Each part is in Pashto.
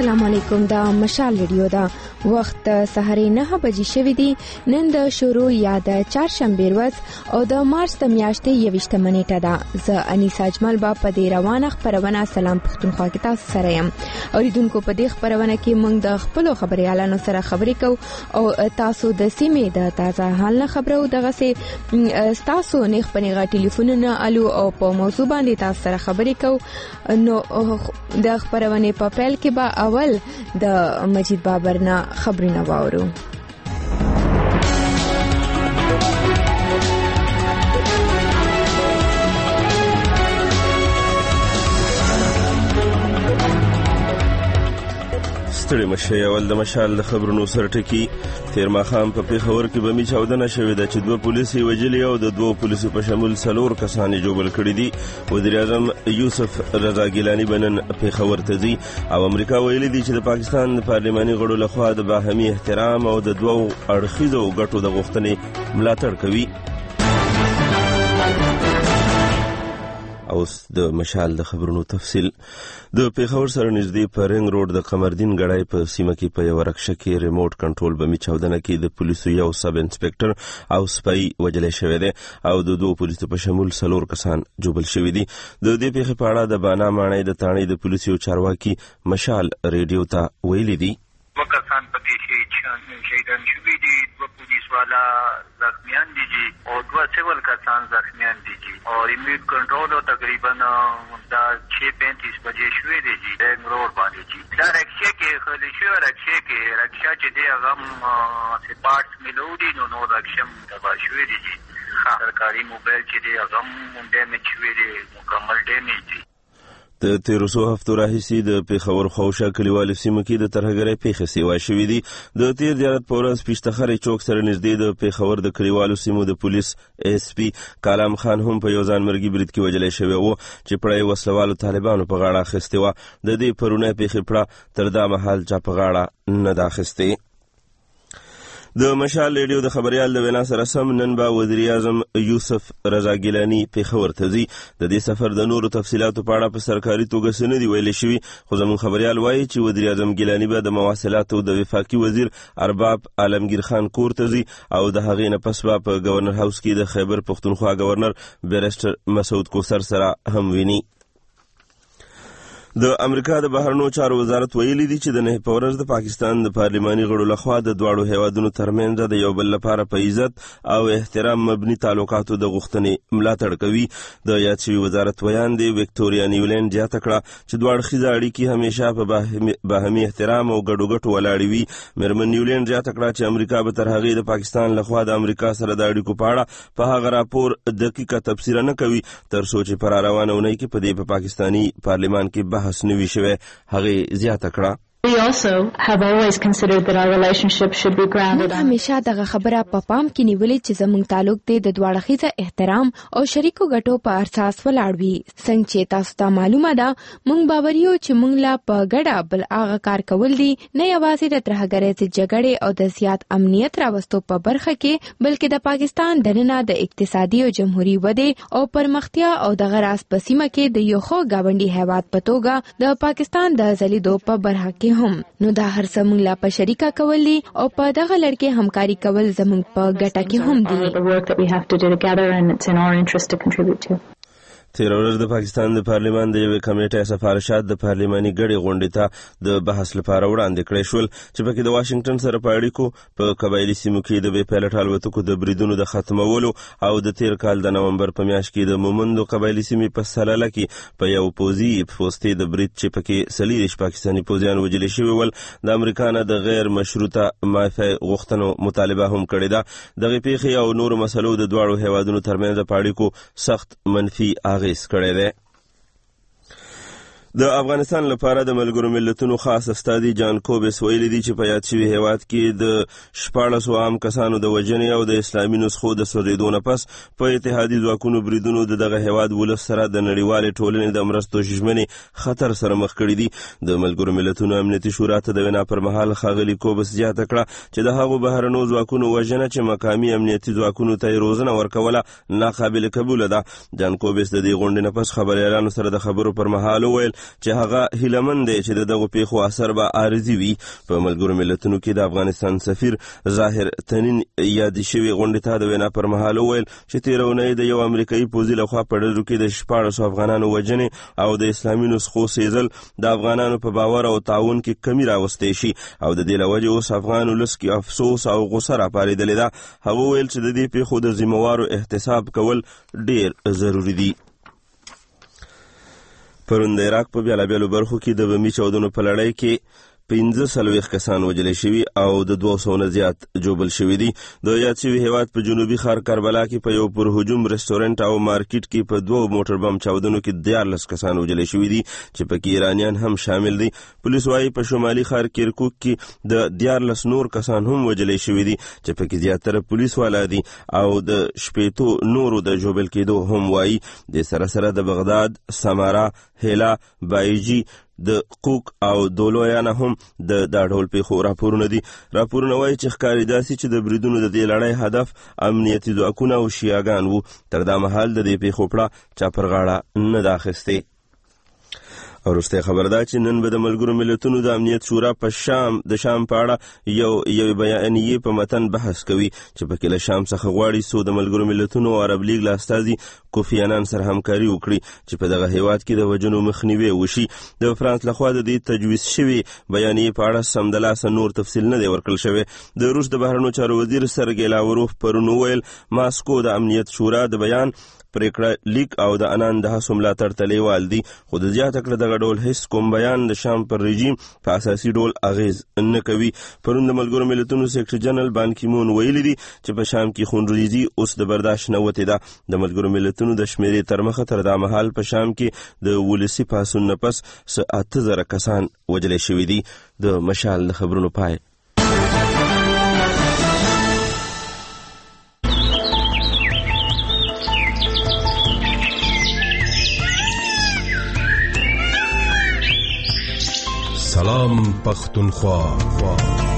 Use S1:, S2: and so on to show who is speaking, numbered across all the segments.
S1: السلام علیکم. دا مشال ریډیو دا وخت سهارې 9 بجې شوې دي. نن د شروع یا د چهارشنبې ورځ او د مارچ د میاشتې 21 نیټه ده. زه انیسا اجمل با په دې روانه خبرونه سلام پښتونخوا کې تاسو سره یم. اوریدونکو په دې خبرونه کې موږ د خپل خبريالانو سره خبرې کوو او تاسو د سیمې د تازه حال نه خبرو دغه سي تاسو نه خپل ټلیفونونه الو او په موضوع باندې تاسو سره خبرې کوو. نو د خبرونه په پیل کې با اول د مجید بابر نه خبرونه واورو.
S2: ستړي مشه اول د مشال د خبرونو سرټکی. تیر ماخام په پیښور کې بمی چاودنه شوې ده چې 2 پولیسي وجلي او د 2 پولیسو په شمول 4 کسان جوړ کړي دي. وزیر اعظم یوسف رضا ګیلانی بنن پیښور ته ځي او امریکا ویلي دي چې د پاکستان پارلماني غړو لخوا د باهمي احترام او د 2 اړخیزو ګټو د غوښتنې ملاتړ کوي. اوس د مشال د خبرونو تفصیل. د پیښور سره نږدې په رنګ روډ د قمردین ګړای په سیمه کې په یو رکشه کې ریموټ کنټرول بمی چاودنه کې د پولیسو یو سب انسپکټر او سپای وجلې شوې ده او د 2 پولیسو په شمول 4 کسان جوړل شوې دي. د دې پیښې په اړه د بانا مانای د تانې د پولیسو چارواکي مشال ریډیو ته ویلي دي.
S3: وکسان پکې شهیدان شوي دي، 2 پولیس والا زخمیان دي او 2 سیول کسان زخمیان دي او ریموټ کنټرول تقریبا دا 6:35 بجې شوې دي رنګ روډ باندې دا رکشې کې خلک شو رکشې چې دی هغه سپارټس ملودي نو رکشم تبا شوې دي. سرکاري موبایل چې دی هغه ډیمیج شوې دي، مکمل ډیمیج دي.
S2: د 13 هفتو راهیسې د پیښور خوشه کلیوالو سیمو کې د ترهګرۍ پیښې سیوا شوې دي. د تیر دیارت په ورځ پیشتخرې چوک سره نږدې د پیښور د کلیوالو سیمو د پولیس اس پی کلام خان هم په یو ځانمرګي برید کې وجلې شوی و چې پړای وسلوالو طالبانو په غاړه اخیستې و. د دې پرونه پیښې پړه تر دا مهال چا په غاړه نه دا اخیستې. د مشال ریډیو د خبريال د وینا سره سم نن با وزیر اعظم یوسف رضا ګیلانی پیښور ته ځي. د دې سفر د نورو تفصيلاتو په اړه په سرکاري توګه سن دی ویل شوی، خو زمون خبريال وایي چې وزیر اعظم ګیلانی به د مواصلاتو د وفاقي وزیر ارباب عالمگیر خان کور ته ځي او د هغې نه پس به په گورنر هاوس کې د خیبر پختونخوا گورنر بیرسټر مسعود کوثر سره هم ویني. د امریکا د بهرنیو چارو وزارت ویلي دی چې د نه په ورځ د پاکستان د پارلماني غړو لخوا د دواړو هیوادونو ترمنځ د یو بل لپاره په عزت او احترام مبني تعلقاتو د غوښتنې ملاتړ کوي. د یاد شوی وزارت بیان دی وکټوریا نیولند جاته کړه چې دواړه خزه اړیکې همیشه په باهمي احترام او ګډو ګټو ولاړې وي. مرمن نیولند جاته کړه چې امریکا به تر هغې د پاکستان لخوا د امریکا سره د اړیکو په اړه په هغه راپور دقیقه تفسیر نه کوي تر څو چې پر روانه ونی کې په دې په پاکستاني پارلمان کې بحث نوي شوه. هغه زیاته کړه
S4: We also have always considered that our relationship should be grounded on
S1: همیشه دغه خبره په پام کې نیولې چې زموږ تعلق دی د دواړه خزه احترام او شریکو ګټو په اساس ولاړ وي. څنګه چې تاسو ته معلومه ده موږ باوریو چې موږ لا په ګډه بل هغه کار کول دي نه یوازې د ترهګرۍ جګړې او د زیات امنیت راوستو په برخه کې بلکې د پاکستان دننه د اقتصادي او جمهوریت وده او پرمختیا او د غراس په سیمه کې د یو خو گاونډي هیواد په توګه د پاکستان د ځلیدو په برخه کې هم. نو دا هر څه موږ لا په شریکه کولی او په دغه لړ کې همکاري کول زموږ په ګټه کې هم دي.
S2: تیر ورځ د پاکستان د پارلمان د یوې کمیټې سفارشات د پارلماني غړي غونډې ته د بحث لپاره وړاندې کړې شول چې پکې د واشنگټن سره په اړیکو په قبایلی سیمو کې د بې پیلټ الوتکو د بریدونو د ختمولو او د تیر کال د نومبر په میاشت کې د مومندو قبایلی سیمې په سلاله کې په یو پوزي پوسټې د برید چې پکې 40 پاکستاني پوزیان وجل شوی ول د امریکا نه د غیر مشروطه معافی غوښتنو مطالبه هم کړې ده. دغه پیښې او نور مسلو د دواړو هیوادونو ترمنځ په اړیکو سخت منفي اغیز کړی دی. د افغانستان لپاره د ملګرو ملتونو خاص استادي جان کوبس ویلي دی چې په یاد شوی هیواد کې د 14 عام کسانو د وژنې او د اسلامي نسخو د سوځېدو نه پس په اتحادي ځواکونو بریدونو دغه هیواد ولس سره د نړیوالې ټولنې د مرستو ژمنې خطر سره مخ کړی دي. د ملګرو ملتونو امنیتي شورا ته د وینا پر مهال ښاغلي کوبس زیاته کړه چې د هغو بهرنیو ځواکونو وژنه چې مقامي امنیتي ځواکونو ته روزنه ورکوله ناقابل قبول ده. جان کوبس د دې غونډې نه پس خبريالانو سره د خبرو پر مهال وویل چې هغه هیلهمند دی چې دغه پیښو اثر به عارضي وي. په ملګرو ملتونو کې د افغانستان سفیر ظاهر تنین یادې شوې غونډې ته د وینا پر مهال وویل چې تېره اونۍ د یو امریکایي پوځي لخوا په ډلو کې د 14 افغانانو وژنې او د اسلامي نسخو سیزل د افغانانو په باور او تعاون کې کمی راوستی شي او د دې له وجې اوس افغان ولس کې افسوس او غوسه راپارېدلې ده. هغه وویل چې د دې پیښو د ذمهوارو احتساب کول ډېر ضروري دي. پرون د عراق په بیلابیلو برخو کې د بمي چاودنو په لړۍ کې 45 کسان وژل شوي او د 200 نه زیات ژوبل شوي دي. د یاد شوي هیواد په جنوبي ښار کربلا کې په یو پر هجوم رستورانت او مارکیټ کې په 2 موټر بم چاودنو کې 14 کسان وژل شوي دي چې پکې ایرانیان هم شامل دي. پولیس وايي په شمالي ښار کرکوک کې د 14 نور کسان هم وژل شوي دي چې پکې زیاتره پولیس والا دي او د 18 نورو د ژوبل کېدو هم وايي. د سره د بغداد، سمارا، هیلا، بایجي، د قوک او دولویا نه هم د ډول پیښو راپورونه دي. راپورونه وایي چې ښکاري داسې چې د بریدونو د دې لړۍ هدف امنیتي ځواکونه او شیعاګان وو. تر دا مهال د دې پیښو پړه چا پر غاړه نه ده اخیستې. او وروسته خبر ده چې نن به د ملګرو ملتونو د امنیت شورا په شام په اړه یو بیانیه په متن بحث کوي چې پکې له شام څخه غواړي څو د ملګرو ملتونو او عرب لیگ له استازي کوفی انان سره همکاري وکړي چې په دغه هیواد کې د وژنو مخنیوی وشي. د فرانس لخوا د دې تجویز شوي بیانیه په اړه سمدلاسه نور تفصیل نه دی ورکړل شوی. د روس د بهرنیو چارو وزیر سرګی لاوروف پرون وویل ماسکو د امنیت شورا د بیان پریکړه لیک او د انان د هڅو ملاتړ ته لیوال دي، خو د زیاته کړه دغه ډول هیڅ کوم بیان د شام پر رژیم په اساسي ډول اغیز نه کوي. پرون د ملګرو ملتونو سیکرټري جنرال بان کی مون ویلي دي چې په شام کې خونریزي اوس د برداشت نه وتې ده. د ملګرو ملتونو د شمیرې تر مخه تر دا مهال په شام کې د ولسي پاڅون نه پس 8000 کسان وژل شوي دي. د مشال د خبرونو پای.
S5: سلام پختونخوا.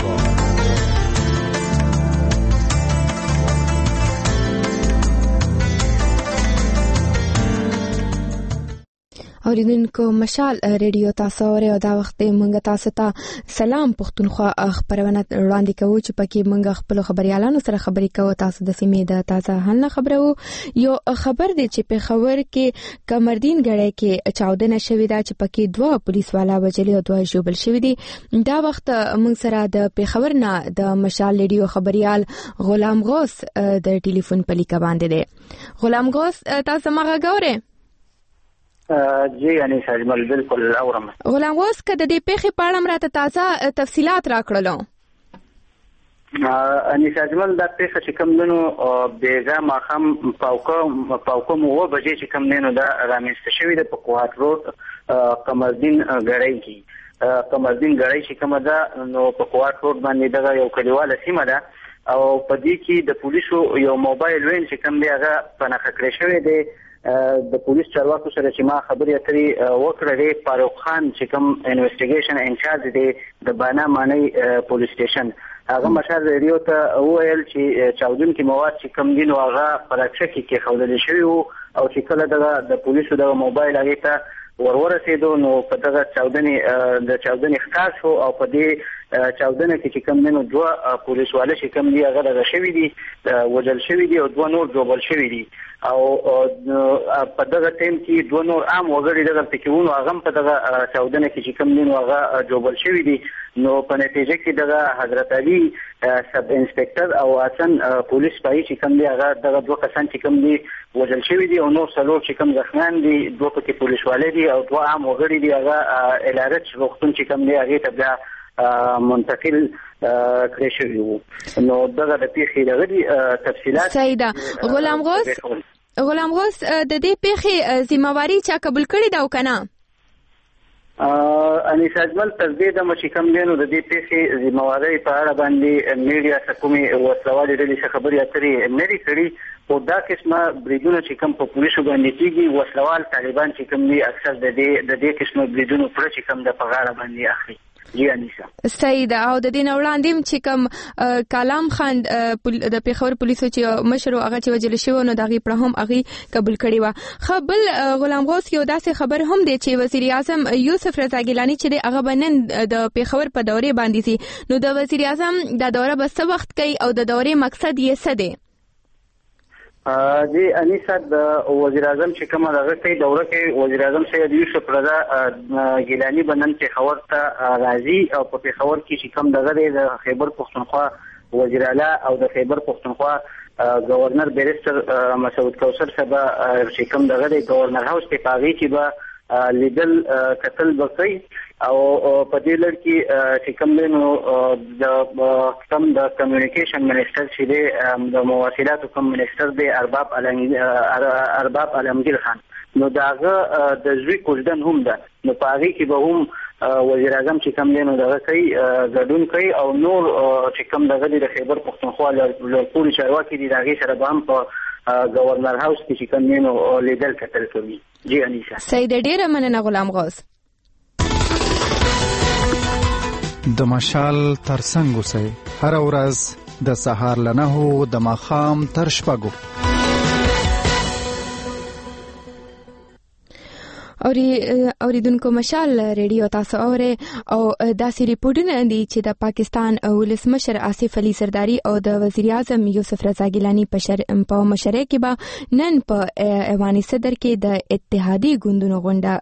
S1: اوریدونکو مشال ریډیو تاسو اورئ او دا وخت موږ تاسو ته سلام پختونخوا خبرونه وړاندې کوو چې پکې موږ خپل خبريالانو سره خبرې کوو. تاسو د سیمې د تازه حال خبرو یو خبر دی چې په خبر کې کمردین غړې کې چاودنه شوې ده چې پکې 2 پولیس والا وجلي او 2 ژوبل شوي دي. دا وخت موږ سره د پیښور نه د مشال ریډیو خبريال غلام غوث د ټلیفون په لیکه باندې دی. غلام غوث تاسو ما غوړې؟
S6: جی یعنی ساجمل بالکل اورم.
S1: غلام غوث کده د پیښې په اړه راته تازه تفصيلات راکړلو.
S6: ان ساجمل د پیښې چې کوم دنو بیګا ماخم پاوکم و بجې چې کوم دنو دا رامنځته شوې د پکوات روډ قمردین غړی کی قمردین غړی چې کوم دا نو پکوات روډ باندې دا یو کلیواله سیمه ده او په دې کې د پولیسو یو موبایل وین چې کوم دی هغه پنځه کړی شوی دی. د پولیس چارواکو سره چې ما خبرې اترې وکړې فاروق خان چې کوم انویسټیګیشن انچارج دی د بانا مانی پولیس سټیشن هغه مشال ریډیو ته وویل چې چاودونکي مواد چې کوم دي نو هغه پراکشه کې خولل شوی او چې کله د پولیسو د موبایل هغه ته ورورسېدو نو په دغه چاودنې ښکار شو او په دې چاودنه کې چې کوم نو 2 پولیس والا چې کوم دی هغه د شوی دي وجل شوی دي او 2 نور جوبل شوی دي او په دغه ټیم کې 2 نور عام وګړي دغه پکېونو هغه په دغه چاودنه کې چې کوم نو هغه جوبل شوی دي. نو په نتیجه کې دغه حضرت علي سب انسپکټر او حسن پولیس پای چې کوم دی هغه دغه 2 کسان چې کوم دي وجل شوی دي او نور څلور چې کوم زخمیان دي 2 پکې پولیس والي دي او 2 عام وګړي دي هغه الارچ وختون چې کوم دی هغه ته بیا منتقل کړی شوی وو. نو دغه د پیښې دغه تفصيلات
S1: سیدا غلام غوث د دې پیښې ذمہواری چا قبول کړی دا وکنه؟
S6: اني ساجمل تر دې د مشکم دینو د دې پیښې ذمہواری په اړه باندې میډیا حکومي وسلوالې د دې خبرې اترې مری کړي او دا قسمه بریدونه چې کوم په پولیسو باندې کیږي وسلوال طالبان چې کوم دي اکثر د دې قسمه بریدونو پر چې کوم د پغاړه باندې اخلي. جی انیسا
S1: سید او د دین وړاندې چې کوم کلام خان د پیښور پولیسو چې مشر هغه چې وجل شو نو دغه پر هم هغه قبول کړی و. خپل غلام غوث یو داسې خبر هم دی چې وزیر اعظم یوسف رضا ګیلانی چې هغه بنن د پیښور په دورې باندې سي نو د وزیر اعظم د دوره به څه وخت کوي او د دورې مقصد یې څه دی؟
S6: جی انیسا د وزیر اعظم چې کومه دغه کوي دوره کې وزیر اعظم سید یوسف رضا ګیلانی بنن پیښور ته راځي او په پیښور کې چې کوم دغه د خیبر پښتونخوا وزیر اعلی او د خیبر پښتونخوا گورنر بیرستر مسعود کوثر صاحب چې کوم دغه د گورنر هاوس په پاغي کې به لیدل قتل وکړي او په دې لړ کې چې کوم نو د کمیونیکیشن منسٹر چې د مواصلات کوم منسٹر دی ارباب علمگیر خان نو داغه د زوی کوژدن هم ده نو پاغي کې به هم وزیر اعظم چې کوم نو دغه کوي ګډون کوي او نور چې کوم دغه د خیبر پښتونخوا لپاره چارواکي دي دغه سره به هم په گورنر هاوس کې چې کوم نو لیدل قتل کوي. جی انیسا
S1: سید ډیره مننه غلام غوث.
S7: د مشال ترڅنګ اوسئ هر ورځ د سهار له 9 د ماښام تر 6. اوریدونکو مشال ریډیو تاسو اوره او داسې ریپورټونه دي چې د پاکستان ولسمشر آصف علي زرداری او د وزیر اعظم یوسف رضا ګیلانی په مشرۍ کې به نن په ایوان صدر کې د اتحادی ګوندونو غونډه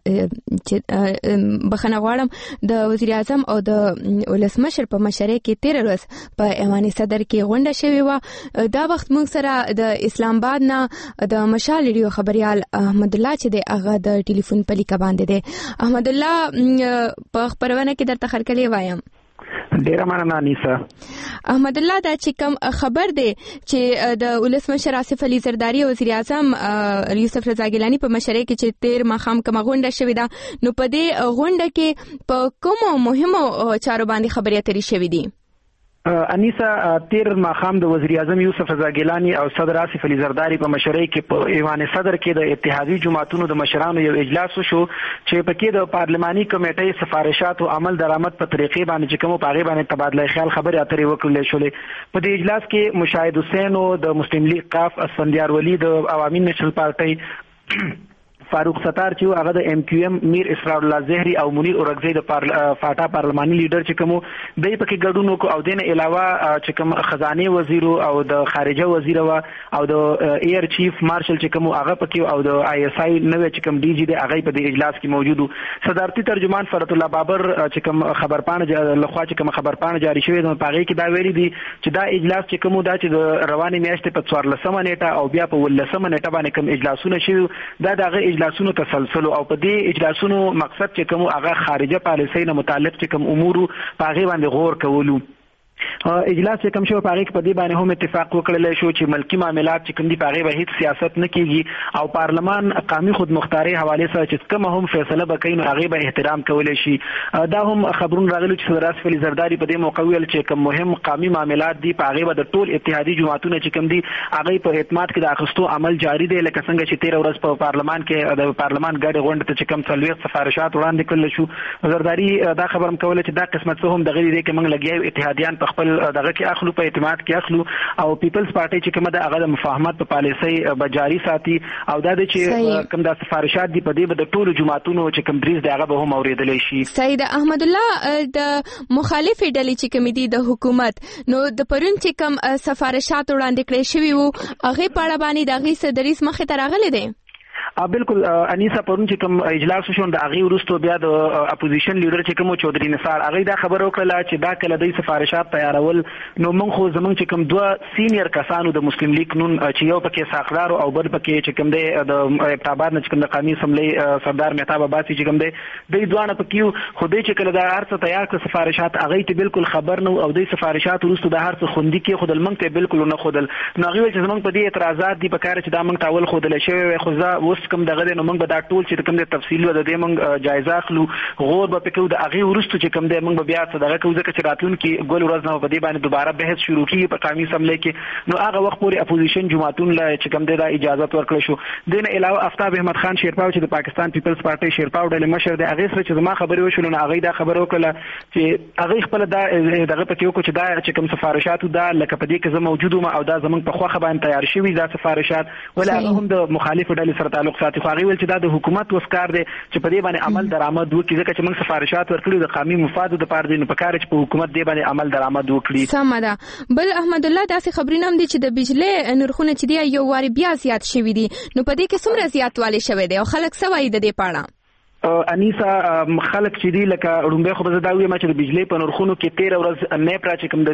S7: بخنه غواړم د وزیر اعظم او د ولسمشر په مشرۍ کې 13 ورځ په ایوان صدر کې غونډه شوې و. دا وخت موږ سره د اسلام آباد نه د مشال ریډیو خبريال احمد الله چې د هغه د ټلیفون په لیکه باندې دی. احمد الله په خبرونه کې درته خلکلې وایم.
S8: ډیره مننه انیسا.
S1: احمد الله دا چې کوم خبر دی چې د ولسمشر آصف علي زرداری او وزیر اعظم یوسف رضا ګیلانی په مشرۍ کې چې 13 ماښام کوم غونډه شوې ده نو په دې غونډه کې په کوم مهمو چارو باندې خبرې اترې شوې دي؟
S8: انیسا 13 ماښام د وزیر اعظم یوسف رضا ګیلانی او صدر آصف علي زرداری په مشرۍ کې په ایوان صدر کې د اتحادی جماعتونو د مشرانو یو اجلاس وشو چې پکې د پارلماني کمیټې سفارشات او عمل درآمد په طریقې باندې چې کوم په غیبه باندې تبادله خیال خبرې اترې وکړل شولې. په دې اجلاس کې مشاهد حسین او د مسلم لیگ قاف اسفندیار ولی د عوامي نېشنل پارټي فاروق ستار چې هغه د ام کیو ام میر اسرار الله زهري او منیر اورګزی د فاټا پارلماني لیډر چې کوم دای پکې ګډون وکړو او دینه علاوه چې کوم خزانه وزیر او د خارجه وزیر او د ایر چیف مارشل چې کوم هغه پکې او د آی اس آی نوې چې کوم ډي جی د هغه په دې اجلاس کې موجودو. صدارتي ترجمان فرت الله بابر چې کوم خبرپاڼه لخوا چې کوم خبرپاڼه جاری شوې ده په هغه کې دا ویلي دي چې دا اجلاس چې کوم دا چې د رواني میاشتې په 14 نیټه او بیا په 18 نیټه باندې کوم اجلاسونه شوي دا دغه اجلاسونو تسلسل او په دې اجلاسونو مقصد چې کوم هغه خارجه پالیسۍ نه متعلق چې کوم امور په هغه باندې غور کولو. اجلاس چې کوم شو په هغه کې په دې باندې هم اتفاق وکړل شو چې ملکی معاملات چې کوم دي په هغه به هیڅ سیاست نه کیږي او پارلمان قومي خودمختاري حواله سره چې کوم هم فیصله وکړي نو هغه به احترام کول شي. دا هم خبرون راغلي چې صدر آصف علي زرداری په دې موقع ویل چې کوم مهم قومي معاملات دي په هغه به د ټول اتحادی جماعتونو چې کوم دي هغه په اعتماد کې د اخستو عمل جاری دی لکه څنګه چې 13 ورځ په پارلمان کې د پارلمان ګډه غونډه ته چې کوم څلوي سفارشات وړاندې کړل شو. زرداری دا خبرم کوله چې دا قسمت څه هم دغه دې کې موږ لګیایو اتحادیان په خپل دغه کې اخلو په اعتماد کې اخلو او پیپلز پارټي چې کومه د هغه د مفاهمت په پالیسۍ جاری ساتي او دا د چې کوم د سفارشات دی په دې به د ټولو جماعتونو چې کوم دریز دی هغه به هم اوریدل شي.
S1: سید احمد الله د مخالفې ډلې چې کوم دي د حکومت نو د پرون چې کوم سفارشات وړاندې کړې شوی وو هغه په اړه باندې دغه صدریس مخه ته راغلي دي.
S8: بالکل انیسا پرون چې کوم اجلاس شو د هغه وروسته بیا د اپوزیشن لیډر چې کوم چودري نثار هغه دا خبر وکړه چې دا کله د سفارشات تیارول نو موږ خو زمونږ چې کوم دوه سینیئر کسانو د مسلم لیگ نون چې یو پکې ساقدار او بل پکې چې کوم د ابتاباد نه چې کوم د قومي اسمبلی سردار مهتاب عباسي چې کوم د دوه پکې خو دې چې کله د هرڅ تیار کړ سفارشات هغه ته بالکل خبر نو او د سفارشات وروسته د هرڅ خوندې کې خودل موږ ته بالکل نه خودل نو هغه چې زمونږ په دې اعتراضات دي په کار چې دا موږ تاول خودل شوی خو ځا اوس چې کوم دغه نو موږ به دا ټول چې کوم د تفصیل د دې موږ جایزه اخلو غور به پکې د هغه ورستو چې کوم د موږ بیا څه دغه کوو ځکه چې راتلونکي ګول ورځ نه په دې باندې دوباره بحث شروع کیږي په قومي اسمبلی کې نو هغه وخت پورې اپوزیشن جماعتونو له چې کوم د اجازه ورکړل شو دین علاوه آفتاب احمد خان شیرپاو چې د پاکستان پیپلز پارټي شیرپاو ډلې مشر دی هغه سره چې زما خبرې وشول نو هغه دا خبر وکړه چې هغه خپل دا دغه پکې وکړي چې دا چې کوم سفارشات دا لکه په دې کې زموږ موجود او دا زموږ په خوخه باندې تیار شوی دا سفارشات ولا هم د مخالفو ډلې سره تعلق ساتي خو هغه ویل چې دا د حکومت وسکار دی چې په دې باندې عمل درآمد وکړي ځکه چې موږ سفارشات ورکړو د قومي مفاد لپاره دی نو په کار چې په حکومت دی باندې عمل درآمد وکړي.
S1: سمه ده. بل احمد الله داسې خبرونه هم دي چې د بجلی نرخونه چې دی یو واری بیا زیات شوي دي نو په دې کې څومره زیاتوالی شوی دی او خلک څه وایي د دې په اړه؟
S8: انیسا خلک چې دی لکه رومبه خو به دا ویما چې د بجلی په نرخونو کې 13 ورځ نیپرا چې کوم د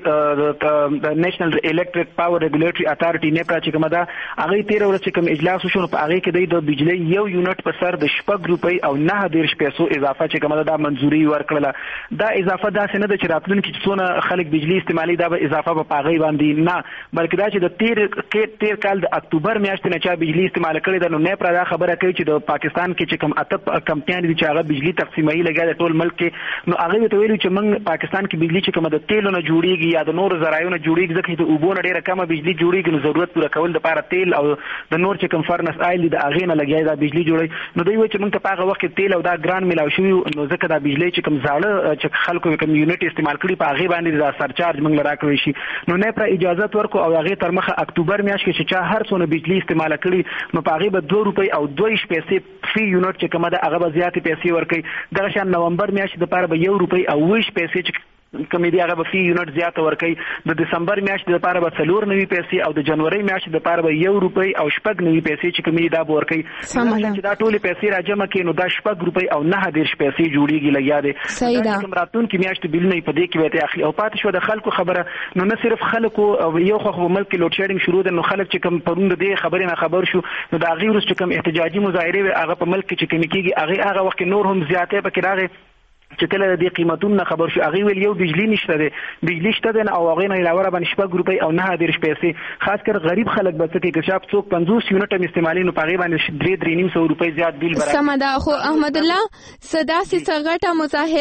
S8: بجلی د نېشنل الکتریک پاور ریګولیټری اتارټي نیپرا چې کوم دا هغه 13 ورځ چې کوم اجلاس وشو په هغه کې د بجلی یو یونټ په سر د 6 روپۍ او 9 پیسو اضافه چې کوم دا منځوري ورکړه دا اضافه دا څنګه د چراتلونکو چې څونه خلک بجلی استعمالي دا به اضافه په پاغي باندې نه بلکې دا چې د 13 کال د اکتوبر میاشتې نه چې بجلی استعمال کړي د نو نیپرا دا خبره کوي چې د پاکستان کې چې کوم کمپنیان دي چې هغه بجلی تقسیمایي لګیا د ټول ملک کې نو هغه ته ویلو چې موږ پاکستان کې بجلی چې کوم د تیلو نه جوړیږي یا د نور زراعتونو جوړیږي ځکه چې اوبو نه ډیره کمه بجلی جوړیږي نو ضرورت پوره کول لپاره تیل او د نور چې کوم فرنس آیل د هغه نه لګیا دا بجلی جوړي نو دوی وایي چې موږ ته په هغه وخت تیل او دا ګران ملاو شوی نو ځکه دا بجلی چې کوم زاړه چې خلکو کوم یونټ استعمال کړي په هغه باندې دا سرچارج موږ لرا کړی شي نو نه پر اجازه ورکو او هغه تر مخه اکتوبر میاشت کې چې هر څونه بجلی استعمال کړي نو په هغه به 2 روپۍ او 2 پیسې فی یونټ چې کومه دا هغه زیاتې پیسې ورکړي دغه شان نومبر میاشت د لپاره به 1 روپۍ او 20 پیسې چې کومې دی هغه به فی یونټ زیات ورکړي د دسمبر میاشت د لپاره به 4 پیسې او د جنوري میاشت د لپاره به 1 روپۍ او 9 پیسې چې کومې دا به ورکړي چې دا ټول پیسې راجمع کړي نو دا 9 روپۍ او 9 پیسې جوړیږي لګیا دي کوم راتلونکي میاشت بل نه په دې کې وته اخلي او پاتې شو د خلکو خبره نو نه صرف خلکو یو خو ملک لوډ شیډینګ شروع ده نو خلک چې کوم پروند دي خبره نه خبر شو نو دا غیر چې کوم احتجاجي مظاهره هغه په ملک کې چې کوم کېږي هغه وخت نور هم زیاته پکې راغی چې کله د قیمتونو خبر شو هغه ویل یو بجلی نشته دی بجلی شته دی او هغه نه علاوه باندې 6 روپۍ او 9 پیسې خاص کر غریب خلک به څه کې شاپ څوک 50 یونټ استعمالي نو پغې باندې 3.5 روپۍ زیات بیل برابر
S1: سم ده خو احمد الله صدا سي څغټه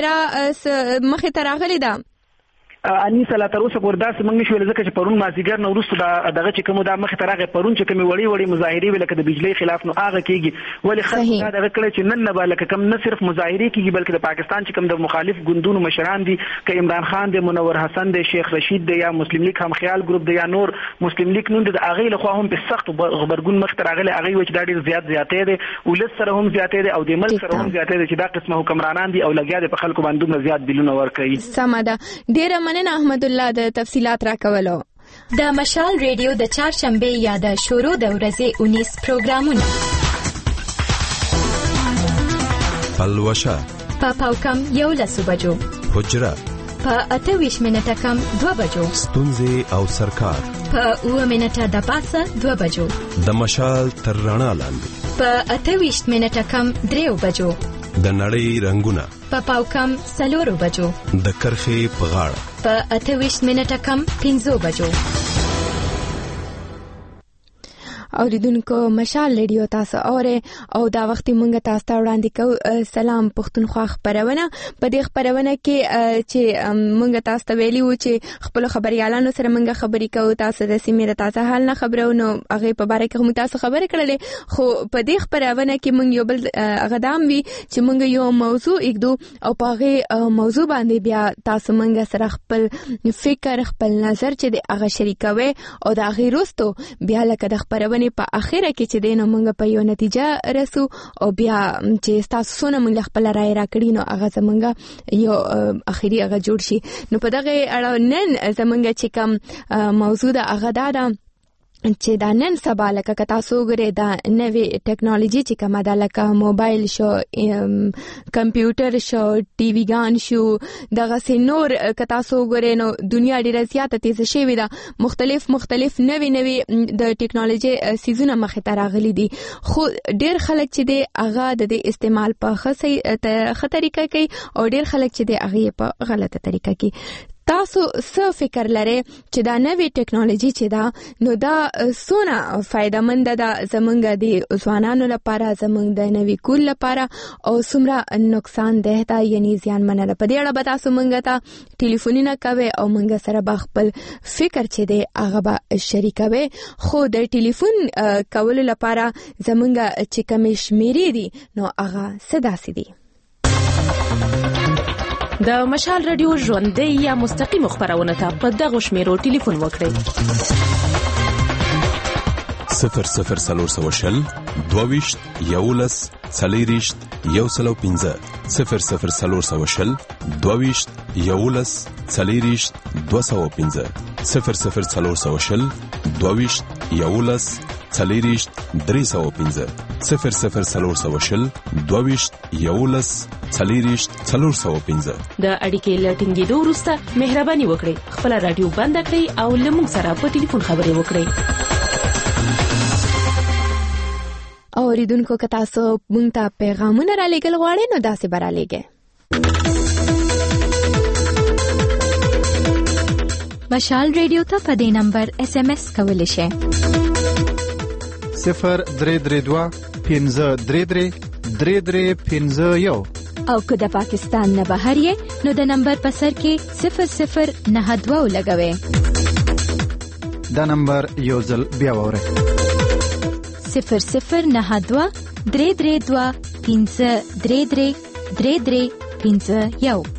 S1: مظاهره مخه تراغلي ده
S8: انیس لا تر اوسه وردا سم نشو ځکه چې پرون مازیګر نو ورسته دغه چې کوم د مخ ترغه پرون چې کوم وړي مظاهره ویل کده بجلی خلاف نو هغه کیږي ولی خلک دغه کړي چې نن نه بالکه کم نه صرف مظاهره کیږي بلکې د پاکستان چې کوم د مخالف ګوندونو مشران دي ک عمران خان دی منور حسن دی شیخ رشید دی یا مسلم لیگ هم خیال ګروپ دی یا نور مسلم لیگ نوم د اغه له خو هم په سخت خبرګون مخ ترغه اغه و چې دا ډیر زیاتې دي ولس سره هم زیاتې دي او د ملک سره هم زیاتې دي چې دا قسمه حکمرانان دي او لګیا دي په خلکو باندې زیات بلونه ور کوي
S1: سمه ده ډیر مننه احمد الله د تفصيلات راکولو
S9: د مشال ریډیو د چهارشنبه یا د شروع د ورځې 19 پروګرامونه
S5: پلوشه
S9: په پاوکم 11 بجو
S5: حجره
S9: په 28 منټه کم 2 بجو
S5: ستونزې او سرکار
S9: په 9 منټه د پاسه 2 بجو
S5: د مشال تر رڼا لاندې
S9: په 28 منټه کم 3 بجو
S5: د نړۍ رنگونه
S9: په پاوکم 4 بجو
S5: د کرخې په غاړه
S9: په 28 منټه کم 15 بجو
S1: اوریدونکو مشال ریډیو تاسو اوره او دا وخت مونږ تاسو ته وړاندې کوو سلام پښتونخوا خبرونه په دې خبرونه کې چې مونږ تاسو ته ویلي و چې خپل خبريالانو سره مونږ خبرې کوو تاسو د سیمې د تازه حال نه خبرو نو هغه په اړه کې هم تاسو خبرې کړلې خو په دې خبرونه کې مونږ یو بل غدام وی چې مونږ یو موضوع اګدو او په هغه موضوع باندې بیا تاسو مونږ سره خپل فکر خپل نظر چې د هغه شریکوي او د هغه وروسته بیا لکه د خبرونه په اخره کې چې دینه موږ په یو نتیجه رسو او بیا چې تاسو سونه موږ خپل رائے راکړي نو هغه زمونږ یو اخیری هغه جوړ شي نو په دغه اړه نن زمونږ چې کوم موضوع د هغه دا چې دا نن سبا لکه تاسو ګورئ دا نوې ټیکنالوژي چې کومه ده لکه موبایل شو کمپیوټر شو ټي وی ګان شو دغه سينور تاسو ګورئ نو دنیا ډیره زیاته تیز شوې ده مختلف نوې د ټیکنالوژي سيزونه مخه ته راغلي دي خو ډیر خلک چې دی هغه د استعمال په خطرې کوي او ډیر خلک چې دی هغه په غلطه طریقه کوي تاسو څه فکر لرئ چې دا نوې ټیکنالوژي چې دا نو دا څونه فایدهمند ده زمونږ د ځوانانو لپاره، زمونږ د نوي کول لپاره، او څومره نقصان ده دا یعنی زیانمن ده؟ په دې اړه به تاسو مونږ ته ټلیفونونه کوئ او مونږ سره به خپل فکر چې دی هغه به شریکوي. خو د ټلیفون کولو لپاره زمونږ چې کومې شمیرې دي نو هغه څه داسې دي.
S10: د مشال رادیو ژوندۍ یا مستقیم خبرونه ته په دغه شمیرو ټلیفون وکړئ:
S5: 0040 22 11 40 115 0040 22 11 40 215 0040 22 11 40 315 0040 22 11 40 415.
S10: د اړیکې لټینګېدو وروسته مهرباني وکړئ خپل رادیو بند کړئ او له موږ سره په ټلیفون خبرې وکړئ.
S1: اوریدونکو که تاسو مونږ ته پیغامونه را لېږل غواړئ نو داسې به را لېږئ:
S9: مشال ریډیو ته په دې نمبر SMS کولی شئ:
S11: 0332 533 3351.
S9: او که د پاکستان نه بهر یې نو د نمبر په سر کې 0092 لګوئ.
S11: دا نمبر یو ځل بیا واورئ:
S9: 0092 332 533 3351.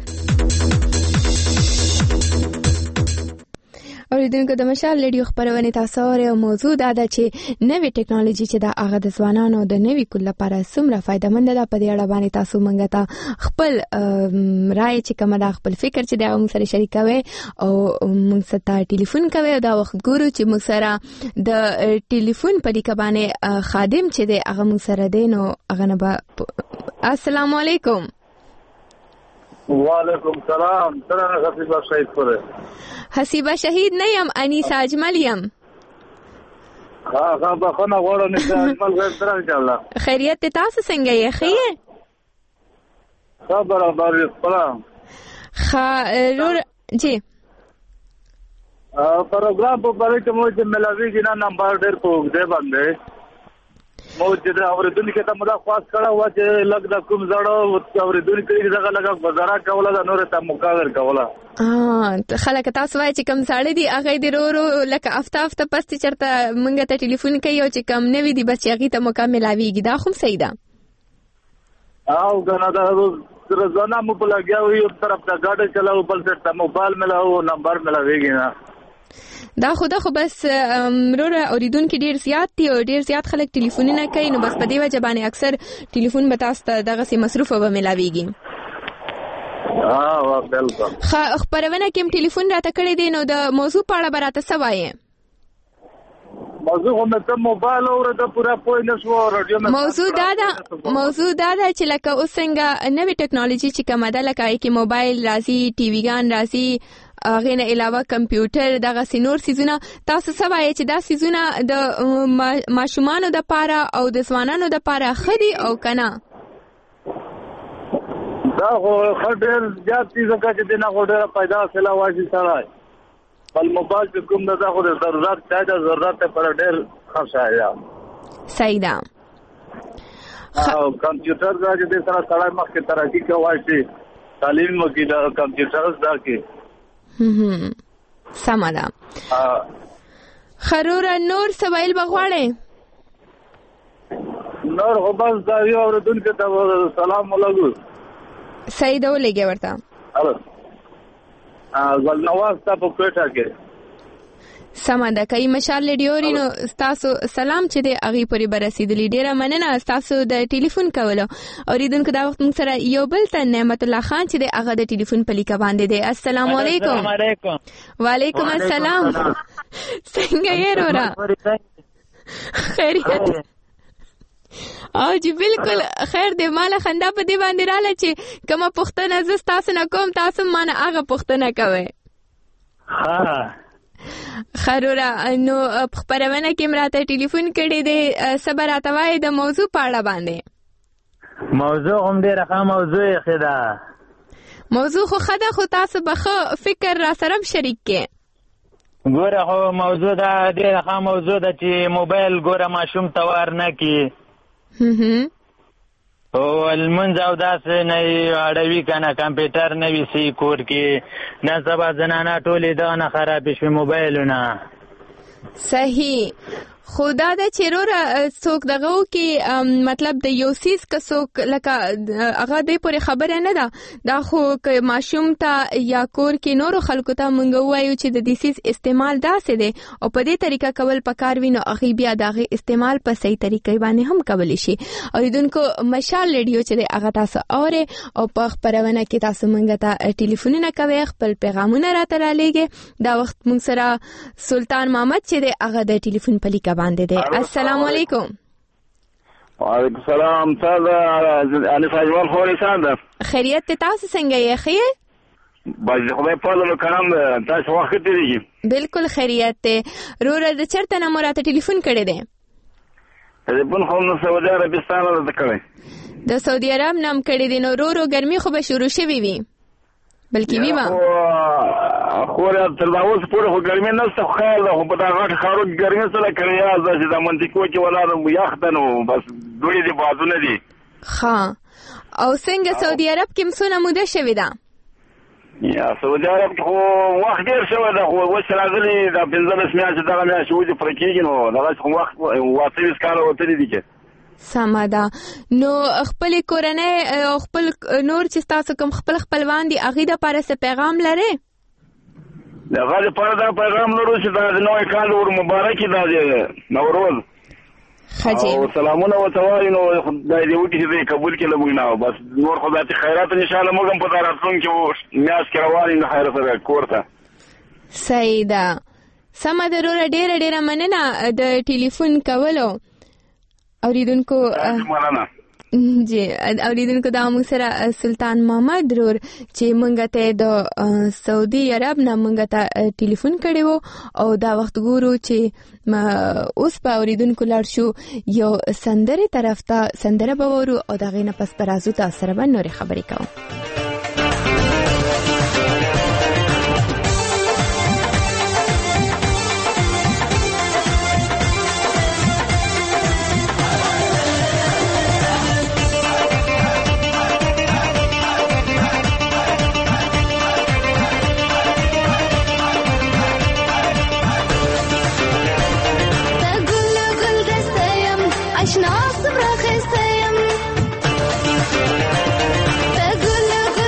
S1: اوریدونکو د مشال ریډیو خبرونه تاسو اورئ او موضوع دا ده چې نوې ټیکنالوژي چې دا هغه د ځوانانو د نوي کول لپاره څومره فایدهمند ده. په دې اړه باندې تاسو مونږ ته خپل رائے چې کومه دا خپل فکر چې دا موږ سره شریکوي او موږ سره ټلیفون کوي. دا وخت ګورو چې موږ سره د ټلیفون په لیکه باندې خادم چې دی هغه موږ سره دی نو هغه نه به. السلام علیکم.
S3: وعلیکم سلام. څنګه حسیبه شهید پره؟
S1: حسیبه شهید نه یم، انیسه اجمل یم.
S3: ها بخونه غواړم انیسه اجمل غیر سره ان شاء الله.
S1: خیریت تاسو څنګه یې؟ ښه یې؟
S3: ښه برابر سلام.
S1: رور جی
S3: پروګرام په باره کې مو چې ملاویږي نه نمبر ډېر پوښتنه باندې مو چې دا اوریدونکو ته مدا خاص کړه و چې لګ د کوم زړه اوریدونکو کې دغه لګ بازار کوله د نور ته مقابل کوله.
S1: خلک تاسو وایي چې کم ساړه دي هغه د رورو لکه افته پستی چرته مونږ ته ټلیفون کوي او چې کم نوي دي بس هغه ته مکمل اویږي. دا خو صحیح ده.
S3: او غنا دا روزانه مو په لګیا وي یو طرف ته گاډي چلاو بل څه ته موبایل ملاو نمبر ملاويږي نه.
S1: دا خو بس مرور اوریدونکو ډیر زیات دي او ډیر زیات خلک ټلیفونونه کوي نو بس په دې وجه باندې اکثر ټلیفون به تاسو ته دغه سي مصروف به ملاويږي.
S3: بالکل.
S1: خبرونه کوم ټلیفون راته کړی دی نو د موضوع په اړه به راته څه وایي؟
S3: موضوع هم ته موبایل اورده پورا پوي نشو رادیو مې.
S1: موضوع دا چې لکه اوس څنګه نوې ټیکنالوژي چې کومه ده لکه کې موبایل راځي، ټي وی ګان راځي، هغه نه علاوه کمپیوټر دغه سينور سيزونه تاسو څه وایي چې دا سيزونه د ماشومانو د پاره او د ځوانانو د پاره خدي او کنه؟
S3: دا خو خډر زیات دي ځکه چې دنه غوډه پیدا سلا واجی سره بل موبایل په کوم نه دا خو د ضرورت ته پر ډېر خاصه
S1: صحیح ده.
S3: او کمپیوټر دا چې سره سره مخکې ترقی کوي چې تعلیم مو کې دا کمپیوټر زده کې
S1: سمه ده. خرور نور سوال بغواړي
S3: نور خو بس دا یو اوردونکو ته سلام ولګو.
S1: صحیح ده ولګي ورته.
S3: ول نواز ته په کوټه کې
S1: سمه ده. کای مشال ریډیو نو تاسو سلام چې دی اغي پوری برسیدلی ډیره مننه تاسو د ټلیفون کولو. اوریدونکو دا وخت موږ سره یو بل ته نعمت الله خان چې دی هغه د ټلیفون په لیکه باندې دی. السلام علیکم. وعلیکم السلام. څنګه یې رورا؟ خیریت؟ او جی بالکل خیر دی. مال خندا په دی باندې رااله چې کومه پښتنه ز تاسو نه کوم تاسو مانه هغه پښتنه کوي. خرورا نو خبرونه کې مراته ټلیفون کړي دی صبر اتوای د موضوع په اړه باندې.
S12: موضوع هم ډیره ښه موضوع خدا.
S7: موضوع خو خده خو تاسو به فکر را سره شریک کې
S12: ګوره خو موضوع دا ډېره ښه موضوع ده چې موبایل ګوره ماشوم ته ور نه کړي او لمونځ او داسې نه اړوي که نه کمپیوټر نه وي صحیح کور کې نن سبا زنانه ټولې دغه نه خرابې شوې موبایلونه
S7: صحیح خو دا ده چې وروره څوک دغه وکړي مطلب د یو څیز که څوک لکه هغه دې پورې خبره نه ده دا خو که ماشوم ته یا کور کې نورو خلکو ته موږ ووایو چې د دې څیز استعمال داسې دی او په دې طریقه کول پکار وي نو هغې بیا د هغې استعمال په صحیح طریقې باندې هم کولی شي. اوریدونکو مشال ریډیو چې دی هغه تاسو اورئ او په خپرونه کې تاسو موږ ته ټلیفونونه کوئ خپل پیغامونه راته رالیږئ. دا وخت موږ سره سلطان محمد چې دی هغه د ټلیفون په لیکه باندې دی. السلام علیکم.
S13: وعلیکم السلام. تاسو انیس اجمل خورسان ده
S7: خیریت ته تاسو څنګه یې خیر
S13: باز خدای په لور کرام تاسو وخت دیږي
S7: بالکل خیریت ته روره د چرته نه مراته ټلیفون کړی دی
S13: ټلیفون خو نو سعودي عربستان ته کړی
S7: د سعودي عرب نام کړی دی نو رورو ګرمي خو به شروع شوي وي بلکې وی ما
S13: خو تر دا اوس پورې خو ګرمي نشته خو خیر ده خو په دا غټ ښارو کې ګرمي سره کړی یاست چې دا منطقو کې ولاړ یخ ده نو بس دوړې دي بازونه دي
S7: ښه او څنګه سعودي عرب کې څونه موده شوې ده
S13: یا سعودي عرب کې خو وخت ډېر شوی ده خو اوس راغلي دا 15 میاشتې دغه میاشتې وځي پوره کېږي نو دغه خو وخت 28 کاله وتلي دي کې
S7: سمه ده نو خپل کورنۍ او خپل نور چې تاسو کوم خپل خپلوان دي هغې دپاره څه پیغام لرئ؟
S13: د هغه دپاره دا پیغام لرو چې دا د نوی کال ور مبارک دا د نوروز او سلامونه ورته وایو نو خدای دې وکړي چې دی قبول کړي له موږ نه بس نور خو داسې خیرات انشاءالله موږ هم په دا راتلونکي میاشت کې روان یو خیر سره کور ته
S7: صحیح ده سمه ده وروره ډېره ډېره مننه د ټلیفون کولو اوریدونکو جی اوریدونکو دا موږ سره سلطان محمد رور چې موږ ته د سعودي عرب نه موږ ته ټلیفون کړی وو او دا وخت ګورو چې اوس په اوریدونکو لاړ شو یو سندرې طرف ته سندره به وورو او د هغې نه پس به راځو تاسو سره به نورې خبرې کوو.
S14: اشنا صبر خسيم تقول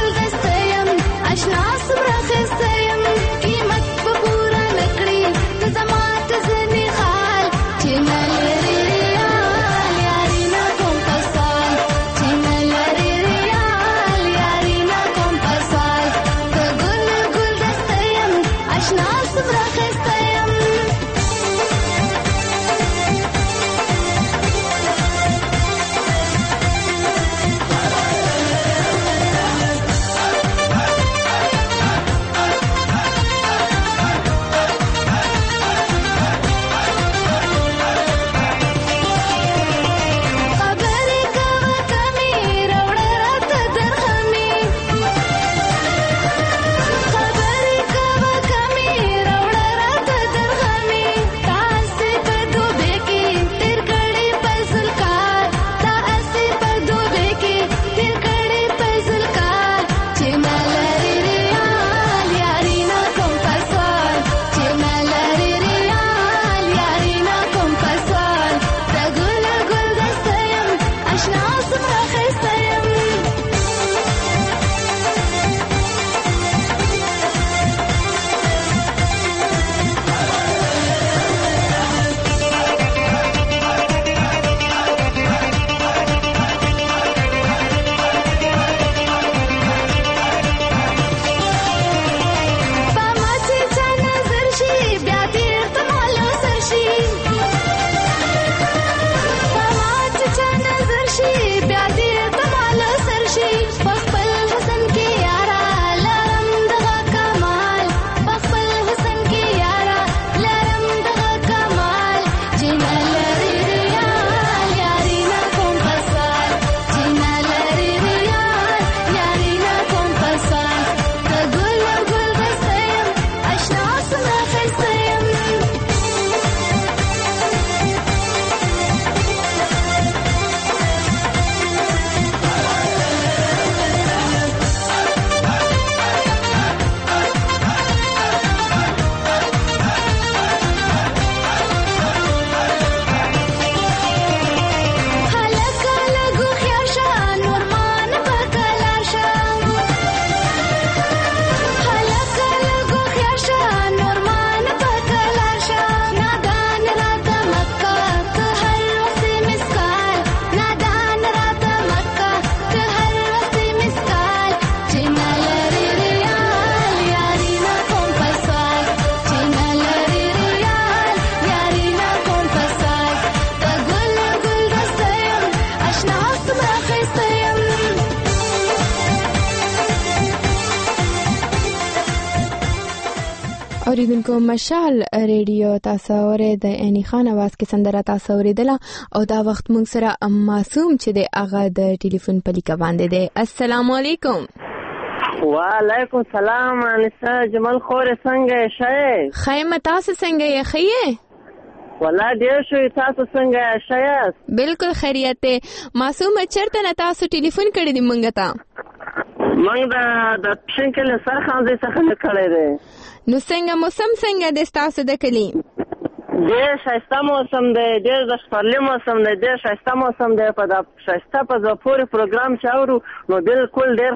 S1: اوریدونکو مشال ریډیو تاسو اورئ د اني خان आवाज کې سندره تاسو اوریدله او دا وخت موږ سره معصوم چې د هغه د ټلیفون په لیکه باندې دی. السلام علیکم.
S14: وعلیکم السلام. انسه جمال خور څنګه شې؟
S1: خیمه تاسو څنګه یې خیه؟
S14: والله ډیر شو. تاسو څنګه شې؟
S1: بالکل خیریت دی. معصوم چرته نه تاسو ټلیفون کړی دی مونږ ته؟
S14: مونږ د شینکل سرخان دې څخه نه کړی دی.
S1: نو څنګه موسم څنګه د تاسو د کلی؟
S14: ډېر ښایسته موسم دی، ډېر د خپرلی موسم دی، ډېر ښایسته موسم دی. په دا ښایسته په زړه پورې پروګرام چې اورو نو بالکل ډېر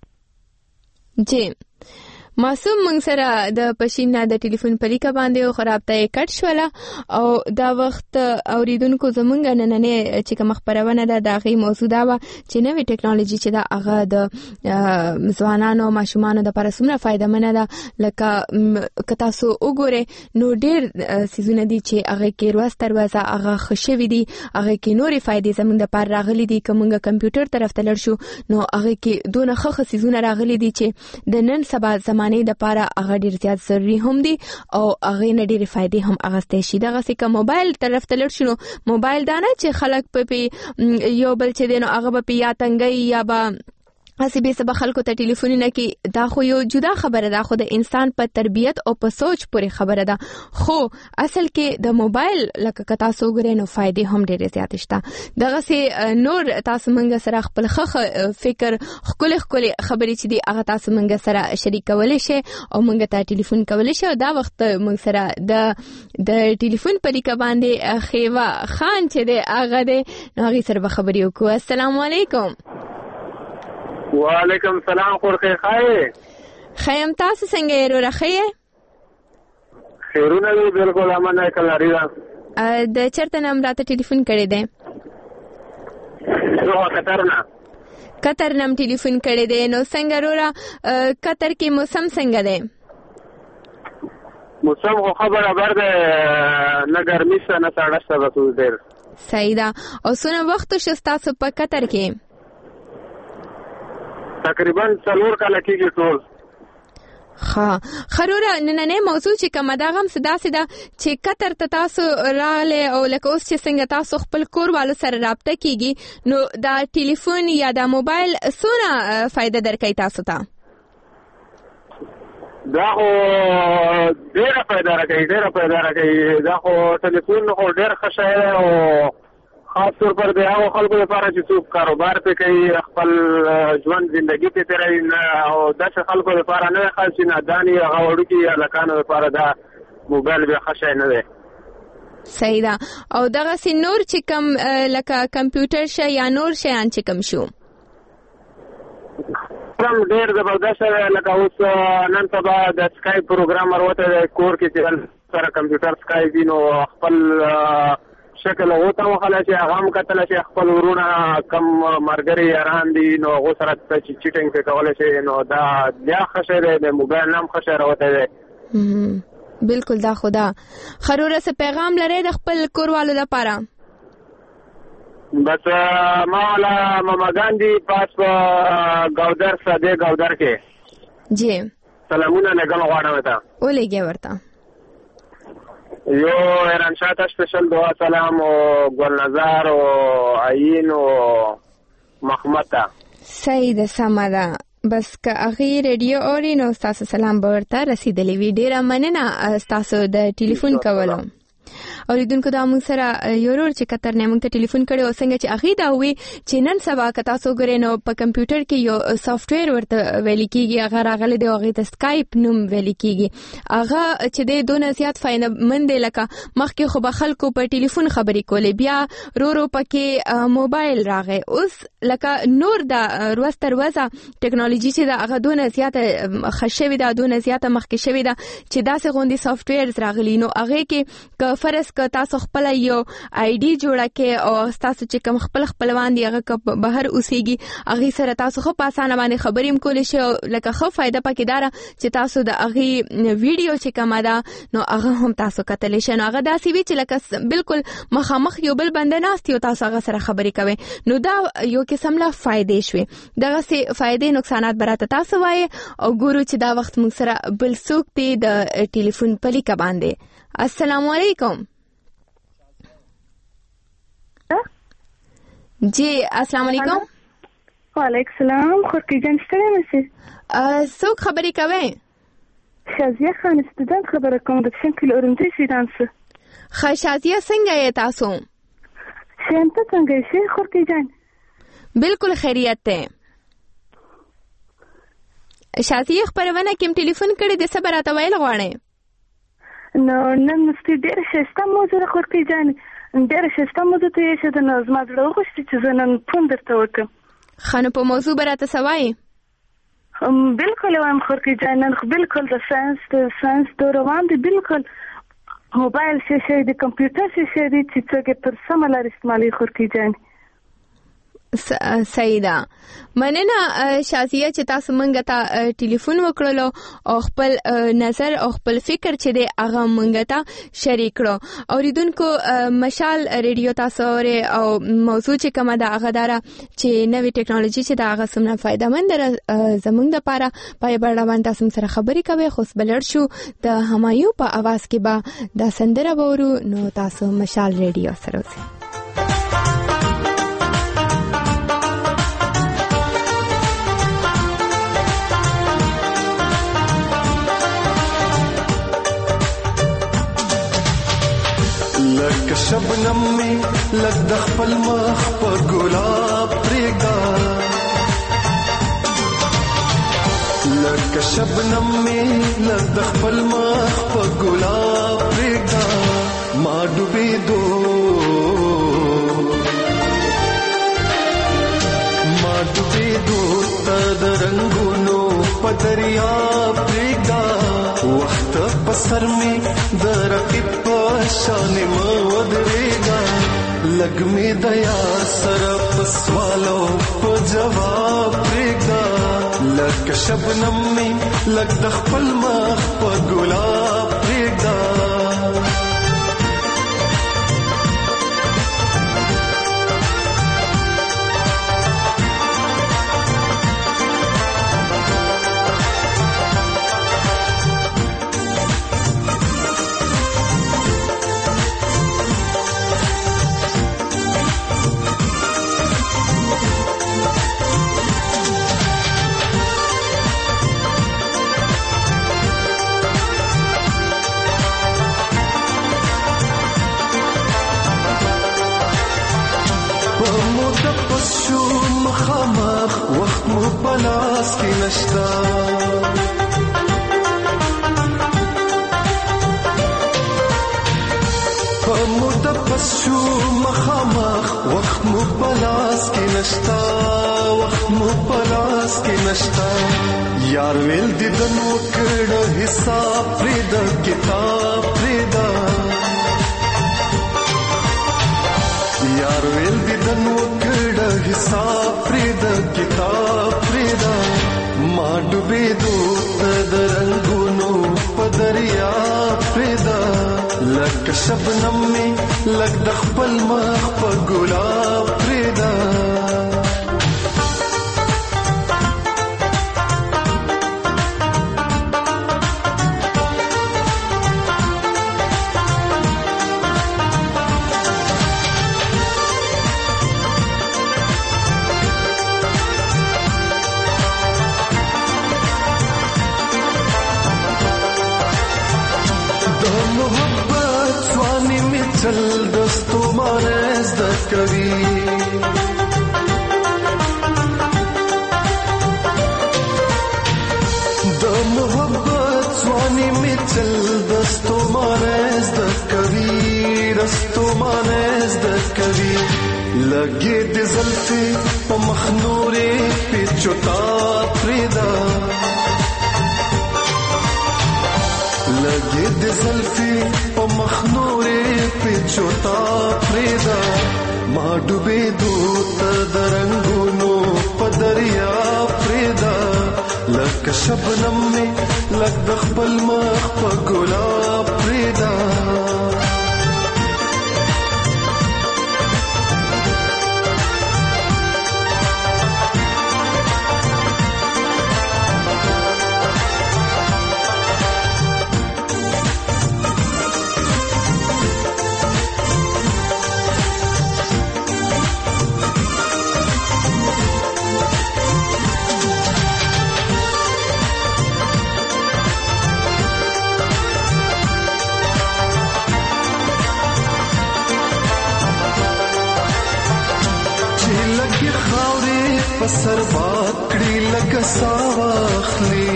S1: جی. معصوم موږ سره د پښین د ټلیفون په لیکه باندې خو رابطه کټ شوله او دا وخت اوریدونکو زمونږ نننې چې کوم خبرونه ده د هغې موضوع دا وه چې نوې ټیکنالوژي چې ده هغه د ځوانانو او ماشومانو دپاره څومره فایدهمنه ده. لکه که تاسو وګورئ نو ډېر څیزونه دي چې هغې کې روز تر ورځه هغه ښه شوي دي، هغې کې نورې فایدې زموږ دپاره راغلي دي. که موږ کمپیوټر طرف ته لړ شو نو هغې کې دونه ښه څیزونه راغلي دي چې د نن سبا د پاره هغه ډیر زیات ضروری هم دي او هغه نه ډیر فائدې هم اغسته شي. دغه څه موبایل طرف ته لړ شنو موبایل دانه چې خلک په یو بل چې دینو هغه په یا تنګي یا با اسی به سبا خلکو ته ټلیفونونه کې دا خو یو جدا خبره ده، خو د انسان په تربیت او په سوچ پورې خبره ده. خو اصل کې د موبایل لکه که تاسو وګورئ نو فائدې هم ډېرې زیاتې شته. دغه سي نور تاسو منګه سره خپل فکر خپل خبرې چې دي هغه تاسو منګه سره شریک کولای شئ او منګه ته ټلیفون کولای شئ. دا وخت منګ سره د ټلیفون په لیکه باندې خیوا خان چې دی هغه دی نو هغه سره به خبرې وکړو. السلام علیکم.
S15: وعلیکم السلام. خورخه خای
S1: خیم تاسو څنګه یې راخیه؟
S15: خیرونه دې بالکل امنه کلاری دا.
S1: د چرته نام راته ټلیفون کړی دی؟
S15: نو
S1: قطر نام ټلیفون کړی دی. نو څنګه رورا قطر کې موسم څنګه دی؟
S15: موسم خو خبره برده نه ګرمي سه نه ساړه سه بس ډیر
S1: صحیح ده. او څونه وخت شو تاسو په قطر کې؟
S15: تقریبا 4 کاله کېږي ټول.
S1: خروره نننې موضوع چې کومه دا غم صدا سي ده چې قطر ته تاسو راغله او لکه اوس چې څنګه تاسو خپل کور والو سره رابطه کیږي نو دا ټلیفون یا دا موبایل څونه فائدہ درکوي تاسو ته؟
S15: دا خو ډېره فائدہ راکوي. دا خو ټلیفون خو ډېر ښه شی دی او خاص طور پر د هغو خلکو لپاره چې څوک کاروبار پې کوي، خپل ژوند زندګي پې تېروي او داسې خلکو لپاره نه خاص چې نادان یې هغه وړوکي هلکانو لپاره دا موبایل بیا ښه شی نه دی.
S1: صحیح ده. او دغسې نور چې کوم لکه کمپیوټر شی یا نور شیان چې کوم شو
S15: ډېر زبردست دی. لکه اوس نن سبا د سکایپ پروګرامر وته دی کور کې چې سره کمپیوټر سکایپ وي نو خپل شکل وته وخله چې هغه هم کتله چې خپل ورونه کم مرګري یاران دي نو هغو سره چیټینګ پې کولی شي. نو دا بیا ښه شی دی. د موبایل نه هم ښه شی راوتی دی.
S1: بالکل دا خو ده. خروره څه پیغام لرئ د خپل کوروالو لپاره؟
S15: بس ما والا ماماګان دي پاس په ګودر ساده ګودر کې
S1: جی
S15: سلامونه لګل غواړم ته
S1: ولېږئ ورته.
S15: یو ایرانشاه ته سپیشل دعا سلام او ګلنظر او عین او محمد ته.
S1: صحیح ده سمه ده. بس که هغې ریډیو اوري نو ستاسو سلام به ورته رسېدلی وي. ډېره مننه ستاسو د ټلیفون کولو. اوریدونکو دا موږ سره یو ورور چې قطر نه موږ ته ټلیفون کړی او څنګه چې هغې دا ووی چې نن سبا که تاسو وګورئ نو په کمپیوټر کې یو سافټویر ورته ویلې کېږي هغه راغلی دی او هغې ته سکایپ نوم ویلې کېږي. هغه چې دی دونه زیات فایدهمند دی لکه مخکې خو به خلکو په ټلیفون خبرې کولې بیا رو پکې موبایل راغی. اوس لکه نور دا ورځ تر ورځه ټیکنالوژي چې ده هغه دونه زیاته ښه شوې ده، دونه زیاته مخکې شوې ده چې داسې غوندې سافټویرز راغلي. نو هغې کې که فرض که تاسو خپل یو آی ډي جوړه کې او تاسو چې کوم خپلوان دي هغه بهر اوسېږي هغه سره تاسو خو په اسانه باندې خبرې هم کولای شئ لکه خو فائدہ پکې دار چې تاسو د هغه ویډیو چې کومه ده نو هغه هم تاسو کتلی شئ نو هغه داسې وی چې لکه بالکل مخامخ یو بل بنده ناست یو تاسو هغه سره خبرې کوي نو دا یو قسم لا فائدې شوي دغه سي فائدې نقصانات براته تاسو وایي او ګورو چې دا وخت موږ سره بل څوک دی د ټلیفون پلیکا باندې السلام علیکم جی السلام علیکم
S16: وعلیکم السلام خورکی جان ستړی مې
S1: څوک خبرې کوي
S16: شازیه خان استودنت خبره کوم د شنکل اورنجي سیدان څه
S1: شازیه څنګه یې تاسو
S16: څنګه څنګه شي خورکی جان
S1: بالکل خیریت ته شازیه خبرونه کوم ټلیفون کړی د صبر راته ویل غواړي
S16: نو نن مستې ډېر شسته موضوع خورکی جان ډېر شسته موضوع ته چې د نظم زړه غوښتي چې زه نن فون درته وکم
S1: خانو په موضوع براته سوای
S16: بالکل وایم خورکی جان نن بالکل د ساينس د روان دي بالکل موبایل شي د کمپیوټر شي د چې تر سم لار استعمالي خورکی جان
S1: سیدا مننه شازیه چې تاسو مونږ ته ټلیفون وکړلو او خپل نظر او خپل فکر چې دی هغه مونږ ته شریک کړو اوریدونکو مشال ریډیو تاسو او موضوع چې کومه ده هغه دارا چې نوې ټیکنالوژي چې دا هغه سمونه فائدہ مند زمونږ لپاره پای باندې تاسو سره خبرې کوي خو بلر شو د همایو په आवाज کې با د سندره وورو نو تاسو مشال ریډیو سره اوسئ
S17: لکه شبنم می لک د خپل مخ په ګلاب پرېږده لکه شبنم می لک د خپل مخ په ګلاب پرېږده ما ډوبېدو ته د رنګونو په دریاب پرېږده وخت په سر می د رقیب په شان مه ودرېږه لږ مې د یار سره په سوالو په جواب پرېږده لکه شبنم می لږ د خپل مخ په ګلاب پرېږده وخت مو پلاس کی نشتا پموتپس شو مخامخ وخت مو پلاس کی نشتا وخت مو پلاس کی نشتا یار ویل دیدن وکړ حساب پرید کتاب پریدا یار ویل دیدن وکړ حساب پرید کتاب پریدا ما ډوبېدو د رنګونو په دریا پریدا لکه شبنم می لک د خپل مخ په ګلاب پریدا چل دستو مارز د کوي د محبت سوانی می چل دستو مارز د کوي دستو مارز د کوي لګي د زلفي په مخنورې پچوتا پریدا لګي د زلفي په مخنورې پچوتا پریدا ما ډوبې دوت درنګونو پدریا پریدا لکه شبنم می لک د خپل مخ په ګلاب پریدا سر باکړی لکه ساواخلی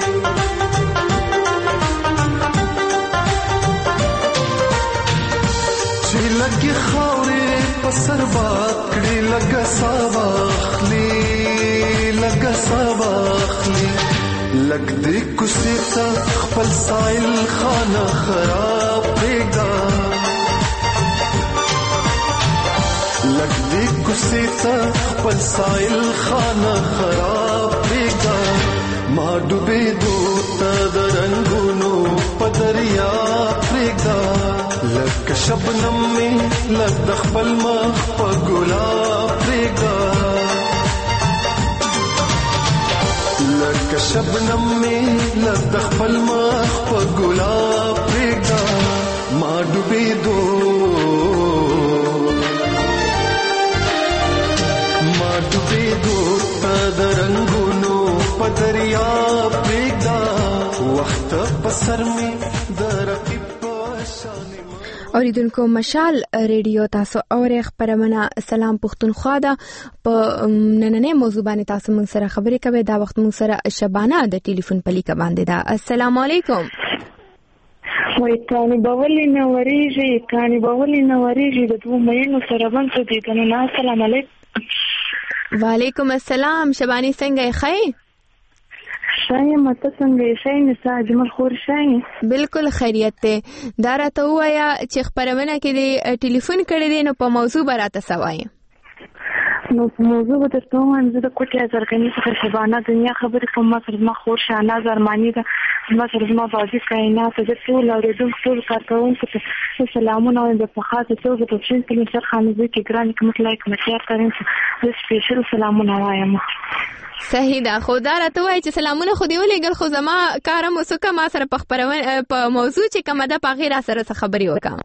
S17: چې لګي خاورې په سر باکړی لکه ساواخلی لکه ساواخلی لګ دې کوڅې ته خپل سایل خانه خراب پرېږده لګ دې کوڅې ته خپل سایل خانه خراب پرېږده ما ډوبې دوته د رنګونو په دریا پرېږده لکه شبنم مې لګ د خپل مخ په ګلاب پرېږده لکه شبنم مې لګ د خپل مخ په ګلاب پرېږده ما ډوبې د رنگونو په دریا پرېږده وخت په سر مې د رقیب په شان
S1: اوریدونکو مشال ریډیو تاسو اورې خبرونه سلام پښتونخوا ده په نننې موضوع باندې تاسو موږ سره خبرې کوي دا وخت موږ سره شبانه د ټلیفون په لیکه باندې ده السلام علیکم
S16: وای کانی باولې نوریږي د دوه مېنو سره باندې دې کنه السلام علیکم
S1: وعلیکم السلام شبانی څنګه یې خی
S16: شای مته څنګه یې شای نسا اجمل خور شای
S1: بالکل خیریت ته دا راته وایا چې خبرونه کې دې ټلیفون کړی دی نو په موضوع براته سوای
S16: نو موضوع د تومن د کوټه ځرګنی څخه شبانه دنیا خبرې کومه سره ما خور شانه زرمانی ده ما سره ما بازی کائنات د ټول اوریدونکو ټول کارکونکو ته سلامونه د فخاطه توګه په چین کې سر خانزي کې ګران کوم لایک مشار کړم د سپیشل سلامونه وایم
S1: صحیح ده خدا راته وای چې سلامونه خو دی ولېګل خو زما کارم وسوکه ما سره په خبرونه په موضوع چې کومه ده په غیر سره خبري وکم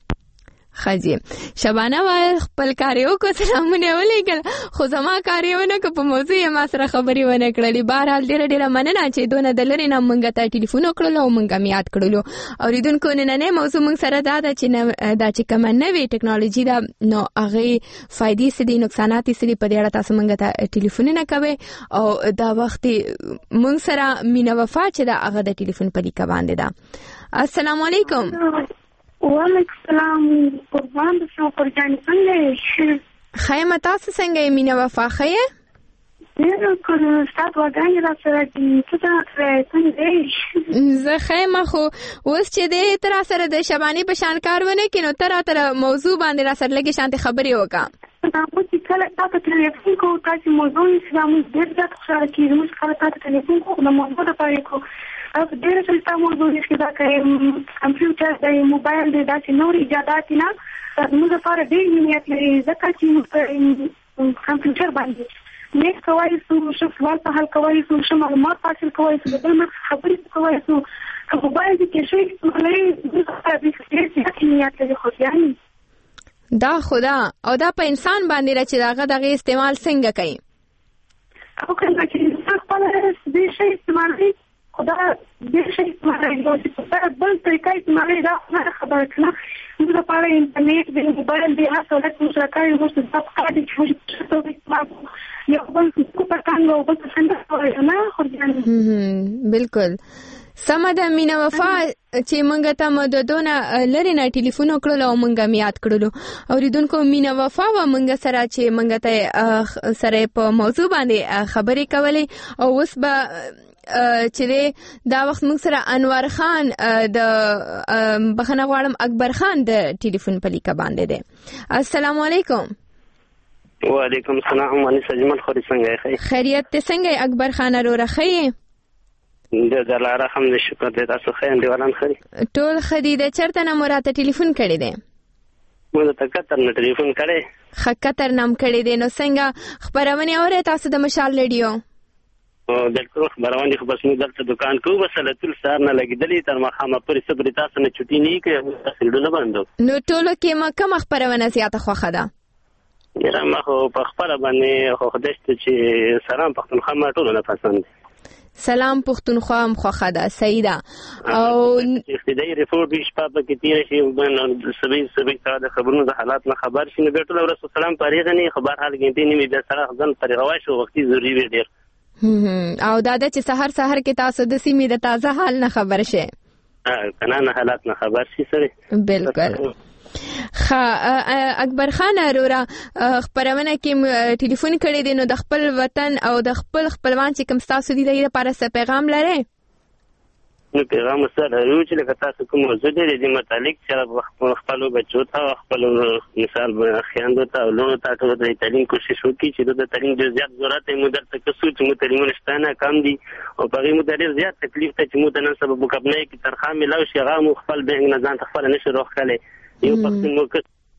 S1: خجی شبانه وای خپل کاریو کو سلامونه ولېګل خو زما کاریونه کو په موضوع ما سره خبري ونه کړلې بهرحال ډېر مننه چې دونه دلري نه مونږ ته ټلیفون وکړلو او مونږه یاد کړلو اوریدونکو نن موضوع مونږ سره دا چې کوم نوې ټکنالوژي دا نو هغه فائدې سدي نقصانات سدي په دې اړه تاسو مونږ ته ټلیفون نه کوي او دا وخت مونږ سره مینا وفا چې دا هغه د ټلیفون په لیکه باندې دا السلام علیکم
S16: وعلیکم السلام قربان شو قربان څنګه
S1: خیمه تاسو څنګه مینا وفا خیه
S16: ډېر کوم ستاسو وګړي را سره دي څنګه
S1: زه خیمه خو اوس چې دې تر سره د شبانی په شان کارونه کینو تر موضوع باندې را سره لګي شانتي خبري وکا
S16: تاسو چې کله تاسو ټلیفون کو تاسو موضوع اسلام ډېر ځات خوشاله کیږي موږ کله تاسو ټلیفون کو نو موضوع د پاره کو अब ډېر څه موضوع چې دا کوي کمپیوټر د موبایل د داسې نور ایجادات نه موږ لپاره ډېر اهمیت لري ځکه چې کمپیوټر باندې نه کوي څو سوال په حل کوي څو معلومات حاصل کوي څو د خبرې کوي څو موبایل کې شي لري د ډېر اهمیت لري خو یعنی
S1: دا خدا او دا په انسان باندې راځي داغه استعمال څنګه کوي
S16: او کله چې خپل دې شي استعمالي خدا دې شي استعمالي دا بل طریقې استعمالي دا خبره کړه موږ لپاره انټرنیټ د موبایل د حاصلات مشارکت موږ د تفقادي چې یو بل کو په کانو او بل څنګه نه خو
S1: بالکل سمه مینا وفا چې مونږ ته مددونه لري نه ټلیفون وکړو او مونږه یاد کړلو اوریدونکو مینا وفا و مونږ سره چې مونږ ته سره په موضوع باندې خبرې کولې او اوس به چې دا وخت موږ سره انور خان د بخنه غواړم اکبر خان د ټلیفون په لیکه باندې دی. السلام علیکم.
S18: وعلیکم السلام. مانی سجمل خوري څنګه یې؟
S1: خیریت ته څنګه اکبر خان وروره خې؟
S18: د دلاره هم شکر دې تاسو خې اندیوالان خري
S1: ټول خدي د چرته نه مراته ټلیفون کړی دی؟
S18: مونږ ته کتر نه ټلیفون کړی.
S1: خکتر نام کړی دی. نو څنګه خبرونه اورئ تاسو د مشال ریډیو؟
S18: بالکل خبرونه خو بس موږ دلته دکان کوو بس له ټول سار نه لګیدلې تر مخامه پرې صبر تاسو نه چټي نه کوي تاسو ډونه باندې.
S1: نو ټولو کې ما کوم خبرونه زیاته خوښه ده؟
S18: یاره ما خو په خبره باندې خو خدشت چې سلام پښتونخوا ما ټول نه پسند.
S1: سلام پښتونخوا هم خوښه ده. صحیح ده. او
S18: ابتدایي ریپورت یې شپه په کې تیر شي باندې سبي سره د خبرونو د حالات نه خبر شي نو ټول ورسره سلام پریغه نه خبر حال کې نه بیا سره ځن پرغوا شو وختي ضروري وي ډیر.
S1: او دا د چې سحر کې تاسو د سیمې د تازه حال نه خبر شي.
S18: کنه نه حالات نه خبر شي سره.
S1: بالکل. اکبر خان وروره خبرونه کې ټلیفون کړی دی نو د خپل وطن او د خپل خپلوان چې کوم تاسو دي لپاره څه پیغام لرئ؟
S18: نو پیغام سره یو چې لکه تاسو کوم موضوع دی د متعلق چې خپل بچو ته خپل مثال خیاندو ته ولونو ته ټول د تعلیم کوشش وکړي چې د تعلیم ډیر زیات ضرورت یې مدر ته کسو چې متعلمون شتانه کم دي او په غي مدر زیات تکلیف ته چې مو د نن سبب وکبنه کې ترخه ملاو شي غو خپل بنګ نه ځان خپل نشي روخ کله یو پښتون مو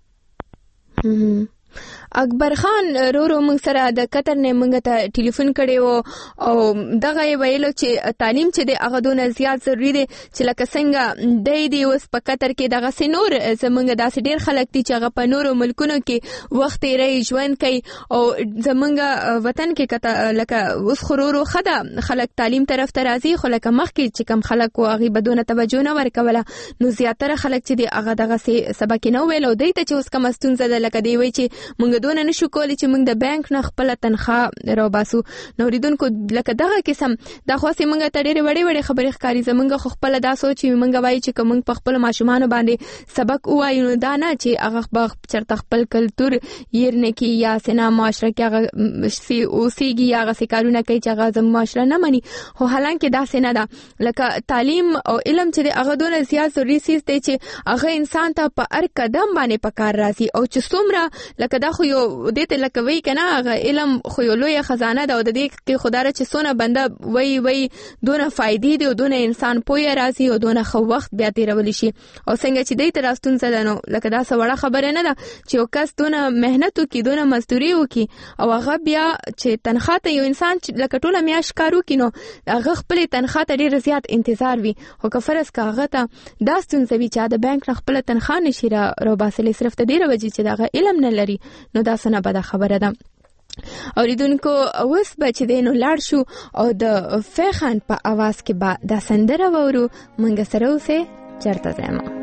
S1: اکبر خان رورو موږ سره د قطر نه موږ ته ټلیفون کړی وو او دغه ویلو چې تعلیم چې د هغه دونه زیات ضروری دی چې لکه څنګه دی اوس په قطر کې دغه سينور زمونږ داسې ډیر خلک دي چې هغه په نورو ملکونو کې وخت یې ژوند کوي او زمونږ وطن کې لکه اوس خورورو خدا خلک تعلیم طرف ته راځي خو لکه مخکې چې کم خلک او هغه بدون توجه نه ورکوله نو زیاتره خلک چې دی هغه دغه سبق نه ویلو دی ته چې اوس کوم ستونزه ده لکه دی وی چې مونږ دونه نشو کولی چې مونږ د بانک نه خپل تنخواه راوباسو. نو ریدونکو لکه دغه قسم دا خو سي مونږ ته ډېرې وړې خبرې ښکاري زمونږ خو خپل دا سوچ مونږ وایي چې کوم په خپل ماشومان باندې سبق وایو نو دا نه چې هغه چرته خپل کلچر یې نه کی یا سنا معاشره کې هغه سی اوسېږي یا هغه کارونه کوي چې هغه زموږ معاشره نه مني خو حالانکه دا سنا ده لکه تعلیم او علم چې هغه دونه زیات ضروري سیس دی چې هغه انسان ته په هر قدم باندې پکار راځي او چې څومره لکه دا خو یو دې ته لکه وی کنه هغه علم خو یو لوی خزانه ده او د دې کې خدای چې سونه بنده وی دونه فائدې دي او دونه انسان پوهه راځي او دونه خو وخت بیا تیرول شي او څنګه چې دې تراستون څه نو لکه دا سوړه خبره نه ده چې یو کس دونه مهنت وکي دونه مزدوري وکي او هغه بیا چې تنخواه ته یو انسان لکه ټوله میاش کارو کینو هغه خپل تنخواه ته ډیر زیات انتظار وي او که فرض کاغه ته دا ستونزه وي چې د بانک نه خپل تنخواه نشي را باسل صرف ته ډیر وجې چې دا علم نه لري نو دا سنه بده خبره ده. اوریدونکو اوس بچ دینو لاړ شو او د فخان په आवाज کې با د سندره وورو منګ سره اوسه چرته زما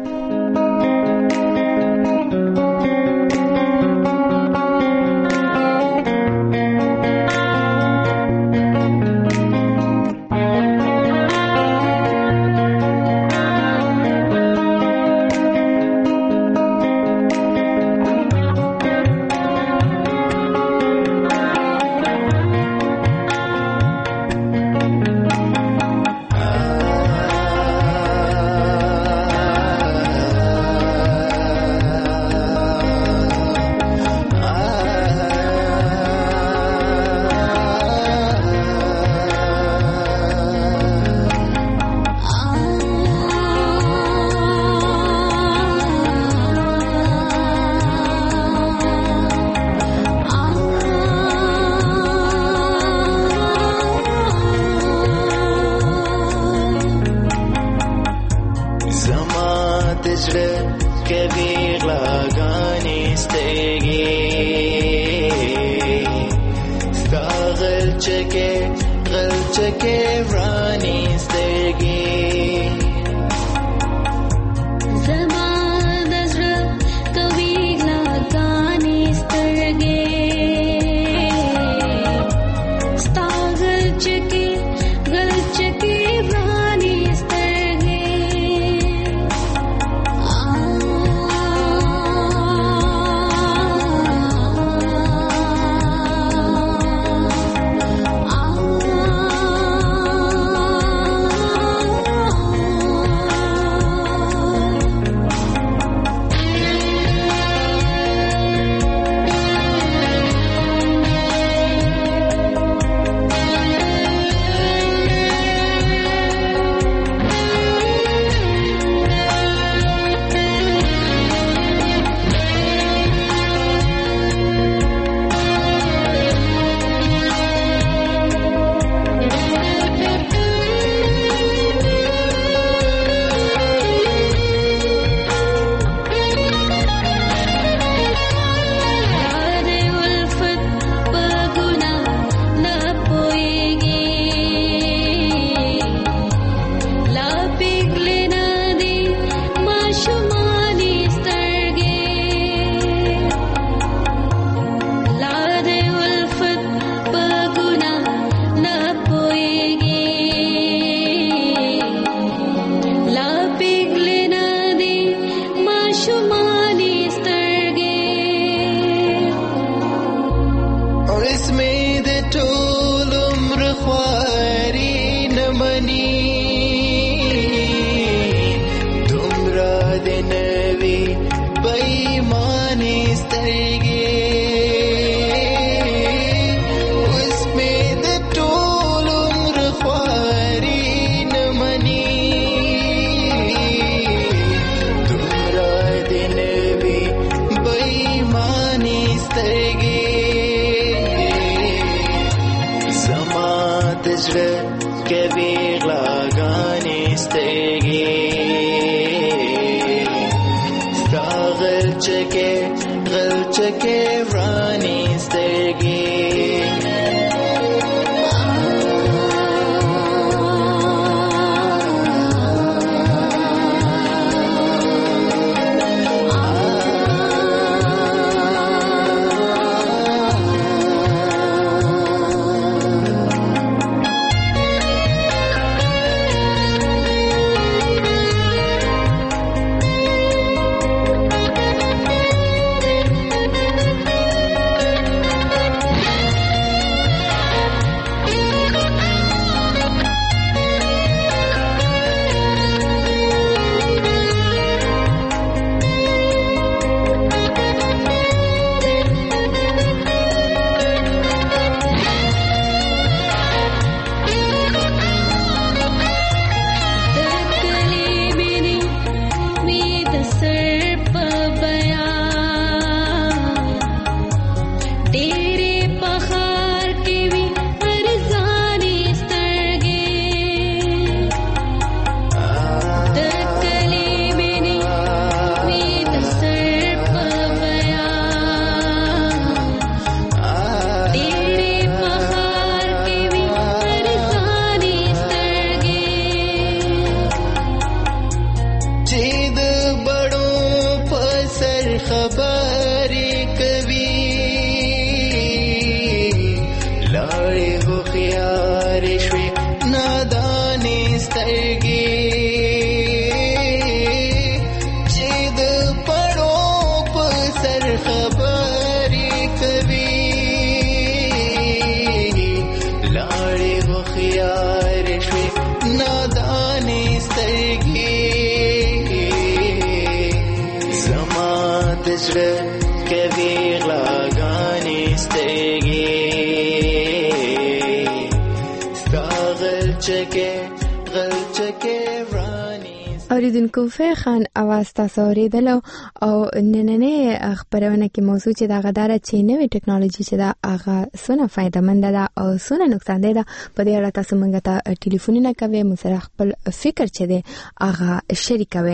S1: اوریدونکو فخان اواز تاسو اوریدلو او نننې خبرونه کې موضوع چې دا غدار چې نوې ټکنالوژي چې دا هغه سونه فائدہ مند ده او سونه نقصان ده په دې اړه تاسو مونږ ته ټلیفونونه کوي مو سره خپل فکر چې ده هغه شریکوي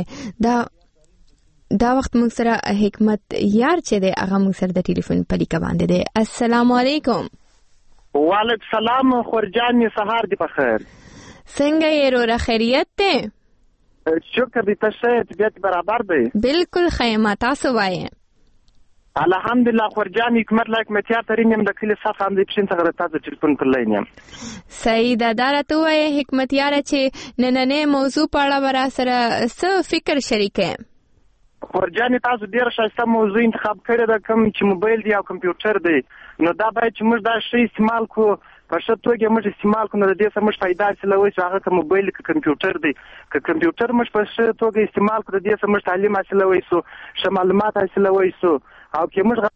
S1: دا وخت مونږ سره حکمت یار چې ده هغه مونږ سره د ټلیفون په لیکه باندې ده. السلام علیکم.
S19: وعلیکم السلام. خورجان سهار دی په خیر.
S1: څنګه یې وروره خیریت ده؟
S19: شکر دی تاسو طبیعت برابر دی؟
S1: بالکل خیمه تاسو وایي.
S19: الحمدلله خورجان حکمت لایک متیا ترینم د کلی صف هم د پښین څنګه تاسو ټلیفون کولای
S1: صحیح ده دا راته وایي حکمت یاره چې نننې موضوع په اړه ورا سره څه فکر شریکه؟
S19: خورجان تاسو ډیر ښایسته موضوع انتخاب کړی ده کوم چې موبایل دی او کمپیوټر دی نو دا باید چې موږ دا شی استعمال کو په ښه توګه موږ استعمال کوو نو د دې سره موږ فایده حاصلوي چې هغه که موبایل که کمپیوټر دی که کمپیوټر موږ په ښه توګه استعمال کړو د دې سره موږ تعلیم حاصلوي سو ښه معلومات حاصلوي سو او که موږ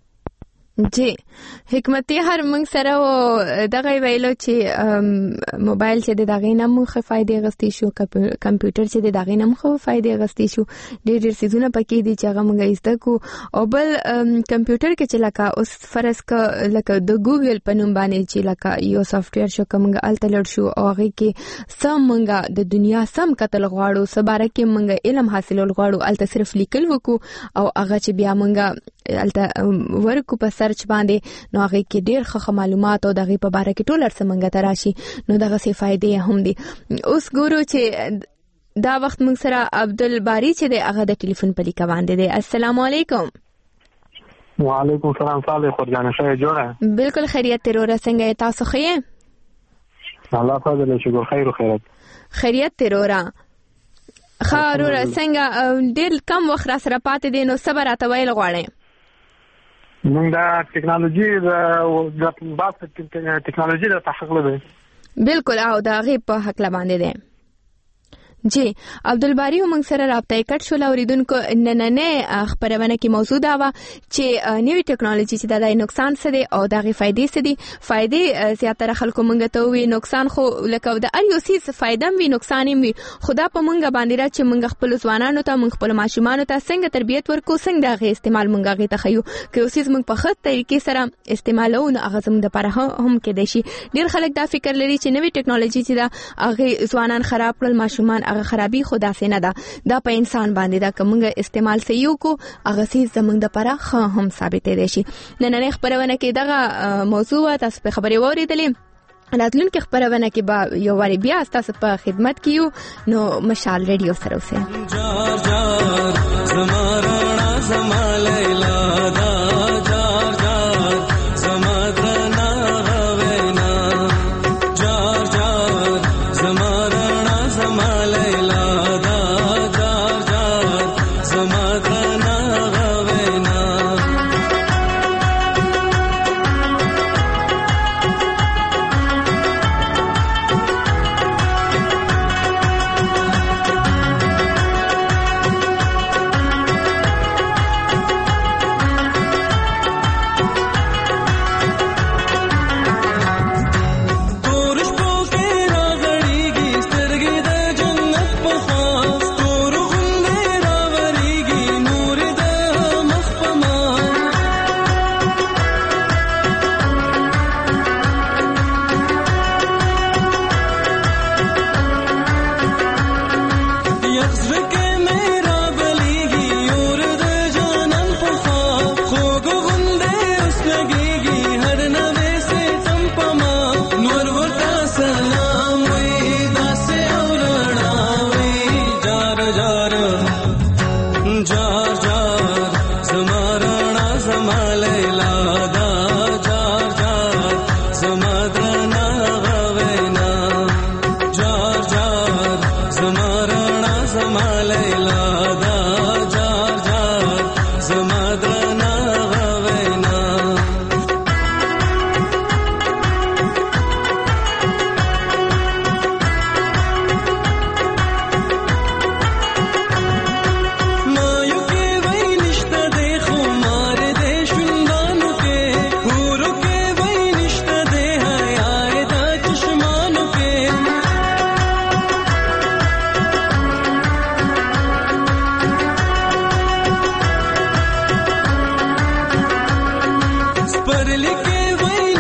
S1: جی حکمتي هر موږ سره دغه ویلو چې موبایل چې دغه نه موږ فائدې غستې شو کمپیوټر چې دغه نه موږ فائدې غستې شو ډېر سيزونه پکې دي چې هغه موږ ایسته کو او بل کمپیوټر کې چې لکه اوس فرض ک لکه د ګوګل په نوم باندې چې لکه یو سافټویر شو کومه الټلر شو او هغه کې سم موږ د دنیا سم کتل غواړو سباره کې موږ علم حاصلول غواړو الته صرف لیکل وکړو او هغه چې بیا موږ الته ورکو په سرچ باندې نو هغه کې ډېر ښه معلومات او دغه په باره کې ټول ارسمنګ ته راشي نو دغه څه فائدې هم دي. اوس ګورو چې دا وخت موږ سره عبدالباری چې د هغه د ټلیفون په لیکه باندې دی. السلام علیکم.
S20: وعلیکم السلام. صالح خورجان شه جوړه
S1: بالکل خیریت تیروره څنګه تاسو ښه
S20: الله فضل شکر خیر او خیرت
S1: خیریت تیروره خاروره څنګه ډېر کم وخت را سره پاتې دي نو صبر اتویل غواړي
S20: موږ دا ټکنالوژي د باب ټکنالوژي د تحقیق لري
S1: بالکل او دا غي په حق باندې ده. جی عبدالباری موږ سره رابطه کټ شو اوریدونکو نننې خبرونه کې موضوع دا و چې نوې ټکنالوژي چې د نقصان څه دي او دغه فائدې څه دي. فائدې زیاتره خلکو موږ ته وی، نقصان خو لکه د هر یو څه فائدہ وي نقصان هم وي. خدا په موږ باندې را چې موږ خپل ځوانانو ته موږ خپل ماشومانو ته څنګه تربیت ورکو، څنګه دغه استعمال موږ غي ته خيو که اوسې موږ په خط طریقې سره استعمالو نو هغه زموږ لپاره هم کې دي. ډیر خلک دا فکر لري چې نوې ټکنالوژي چې دا هغه ځوانان خراب کړل، ماشومان هغه خرابي خدا سي نه دا په انسان باندې دا کومه استعمال سيو کو هغه سي زمونږ د پره هم ثابت دي شي. نن خبرونه کې دغه موضوع تاسو په خبري وریدلې، راتلونکي خبرونه کې به یو واری بیا تاسو په خدمت کیو. نو مشال ریډیو سره اوسه جار جار زمارا زما لیلا دا جار جار زما درنا غوینا جار جار زمارا زما لیلا
S17: पर लिखे वही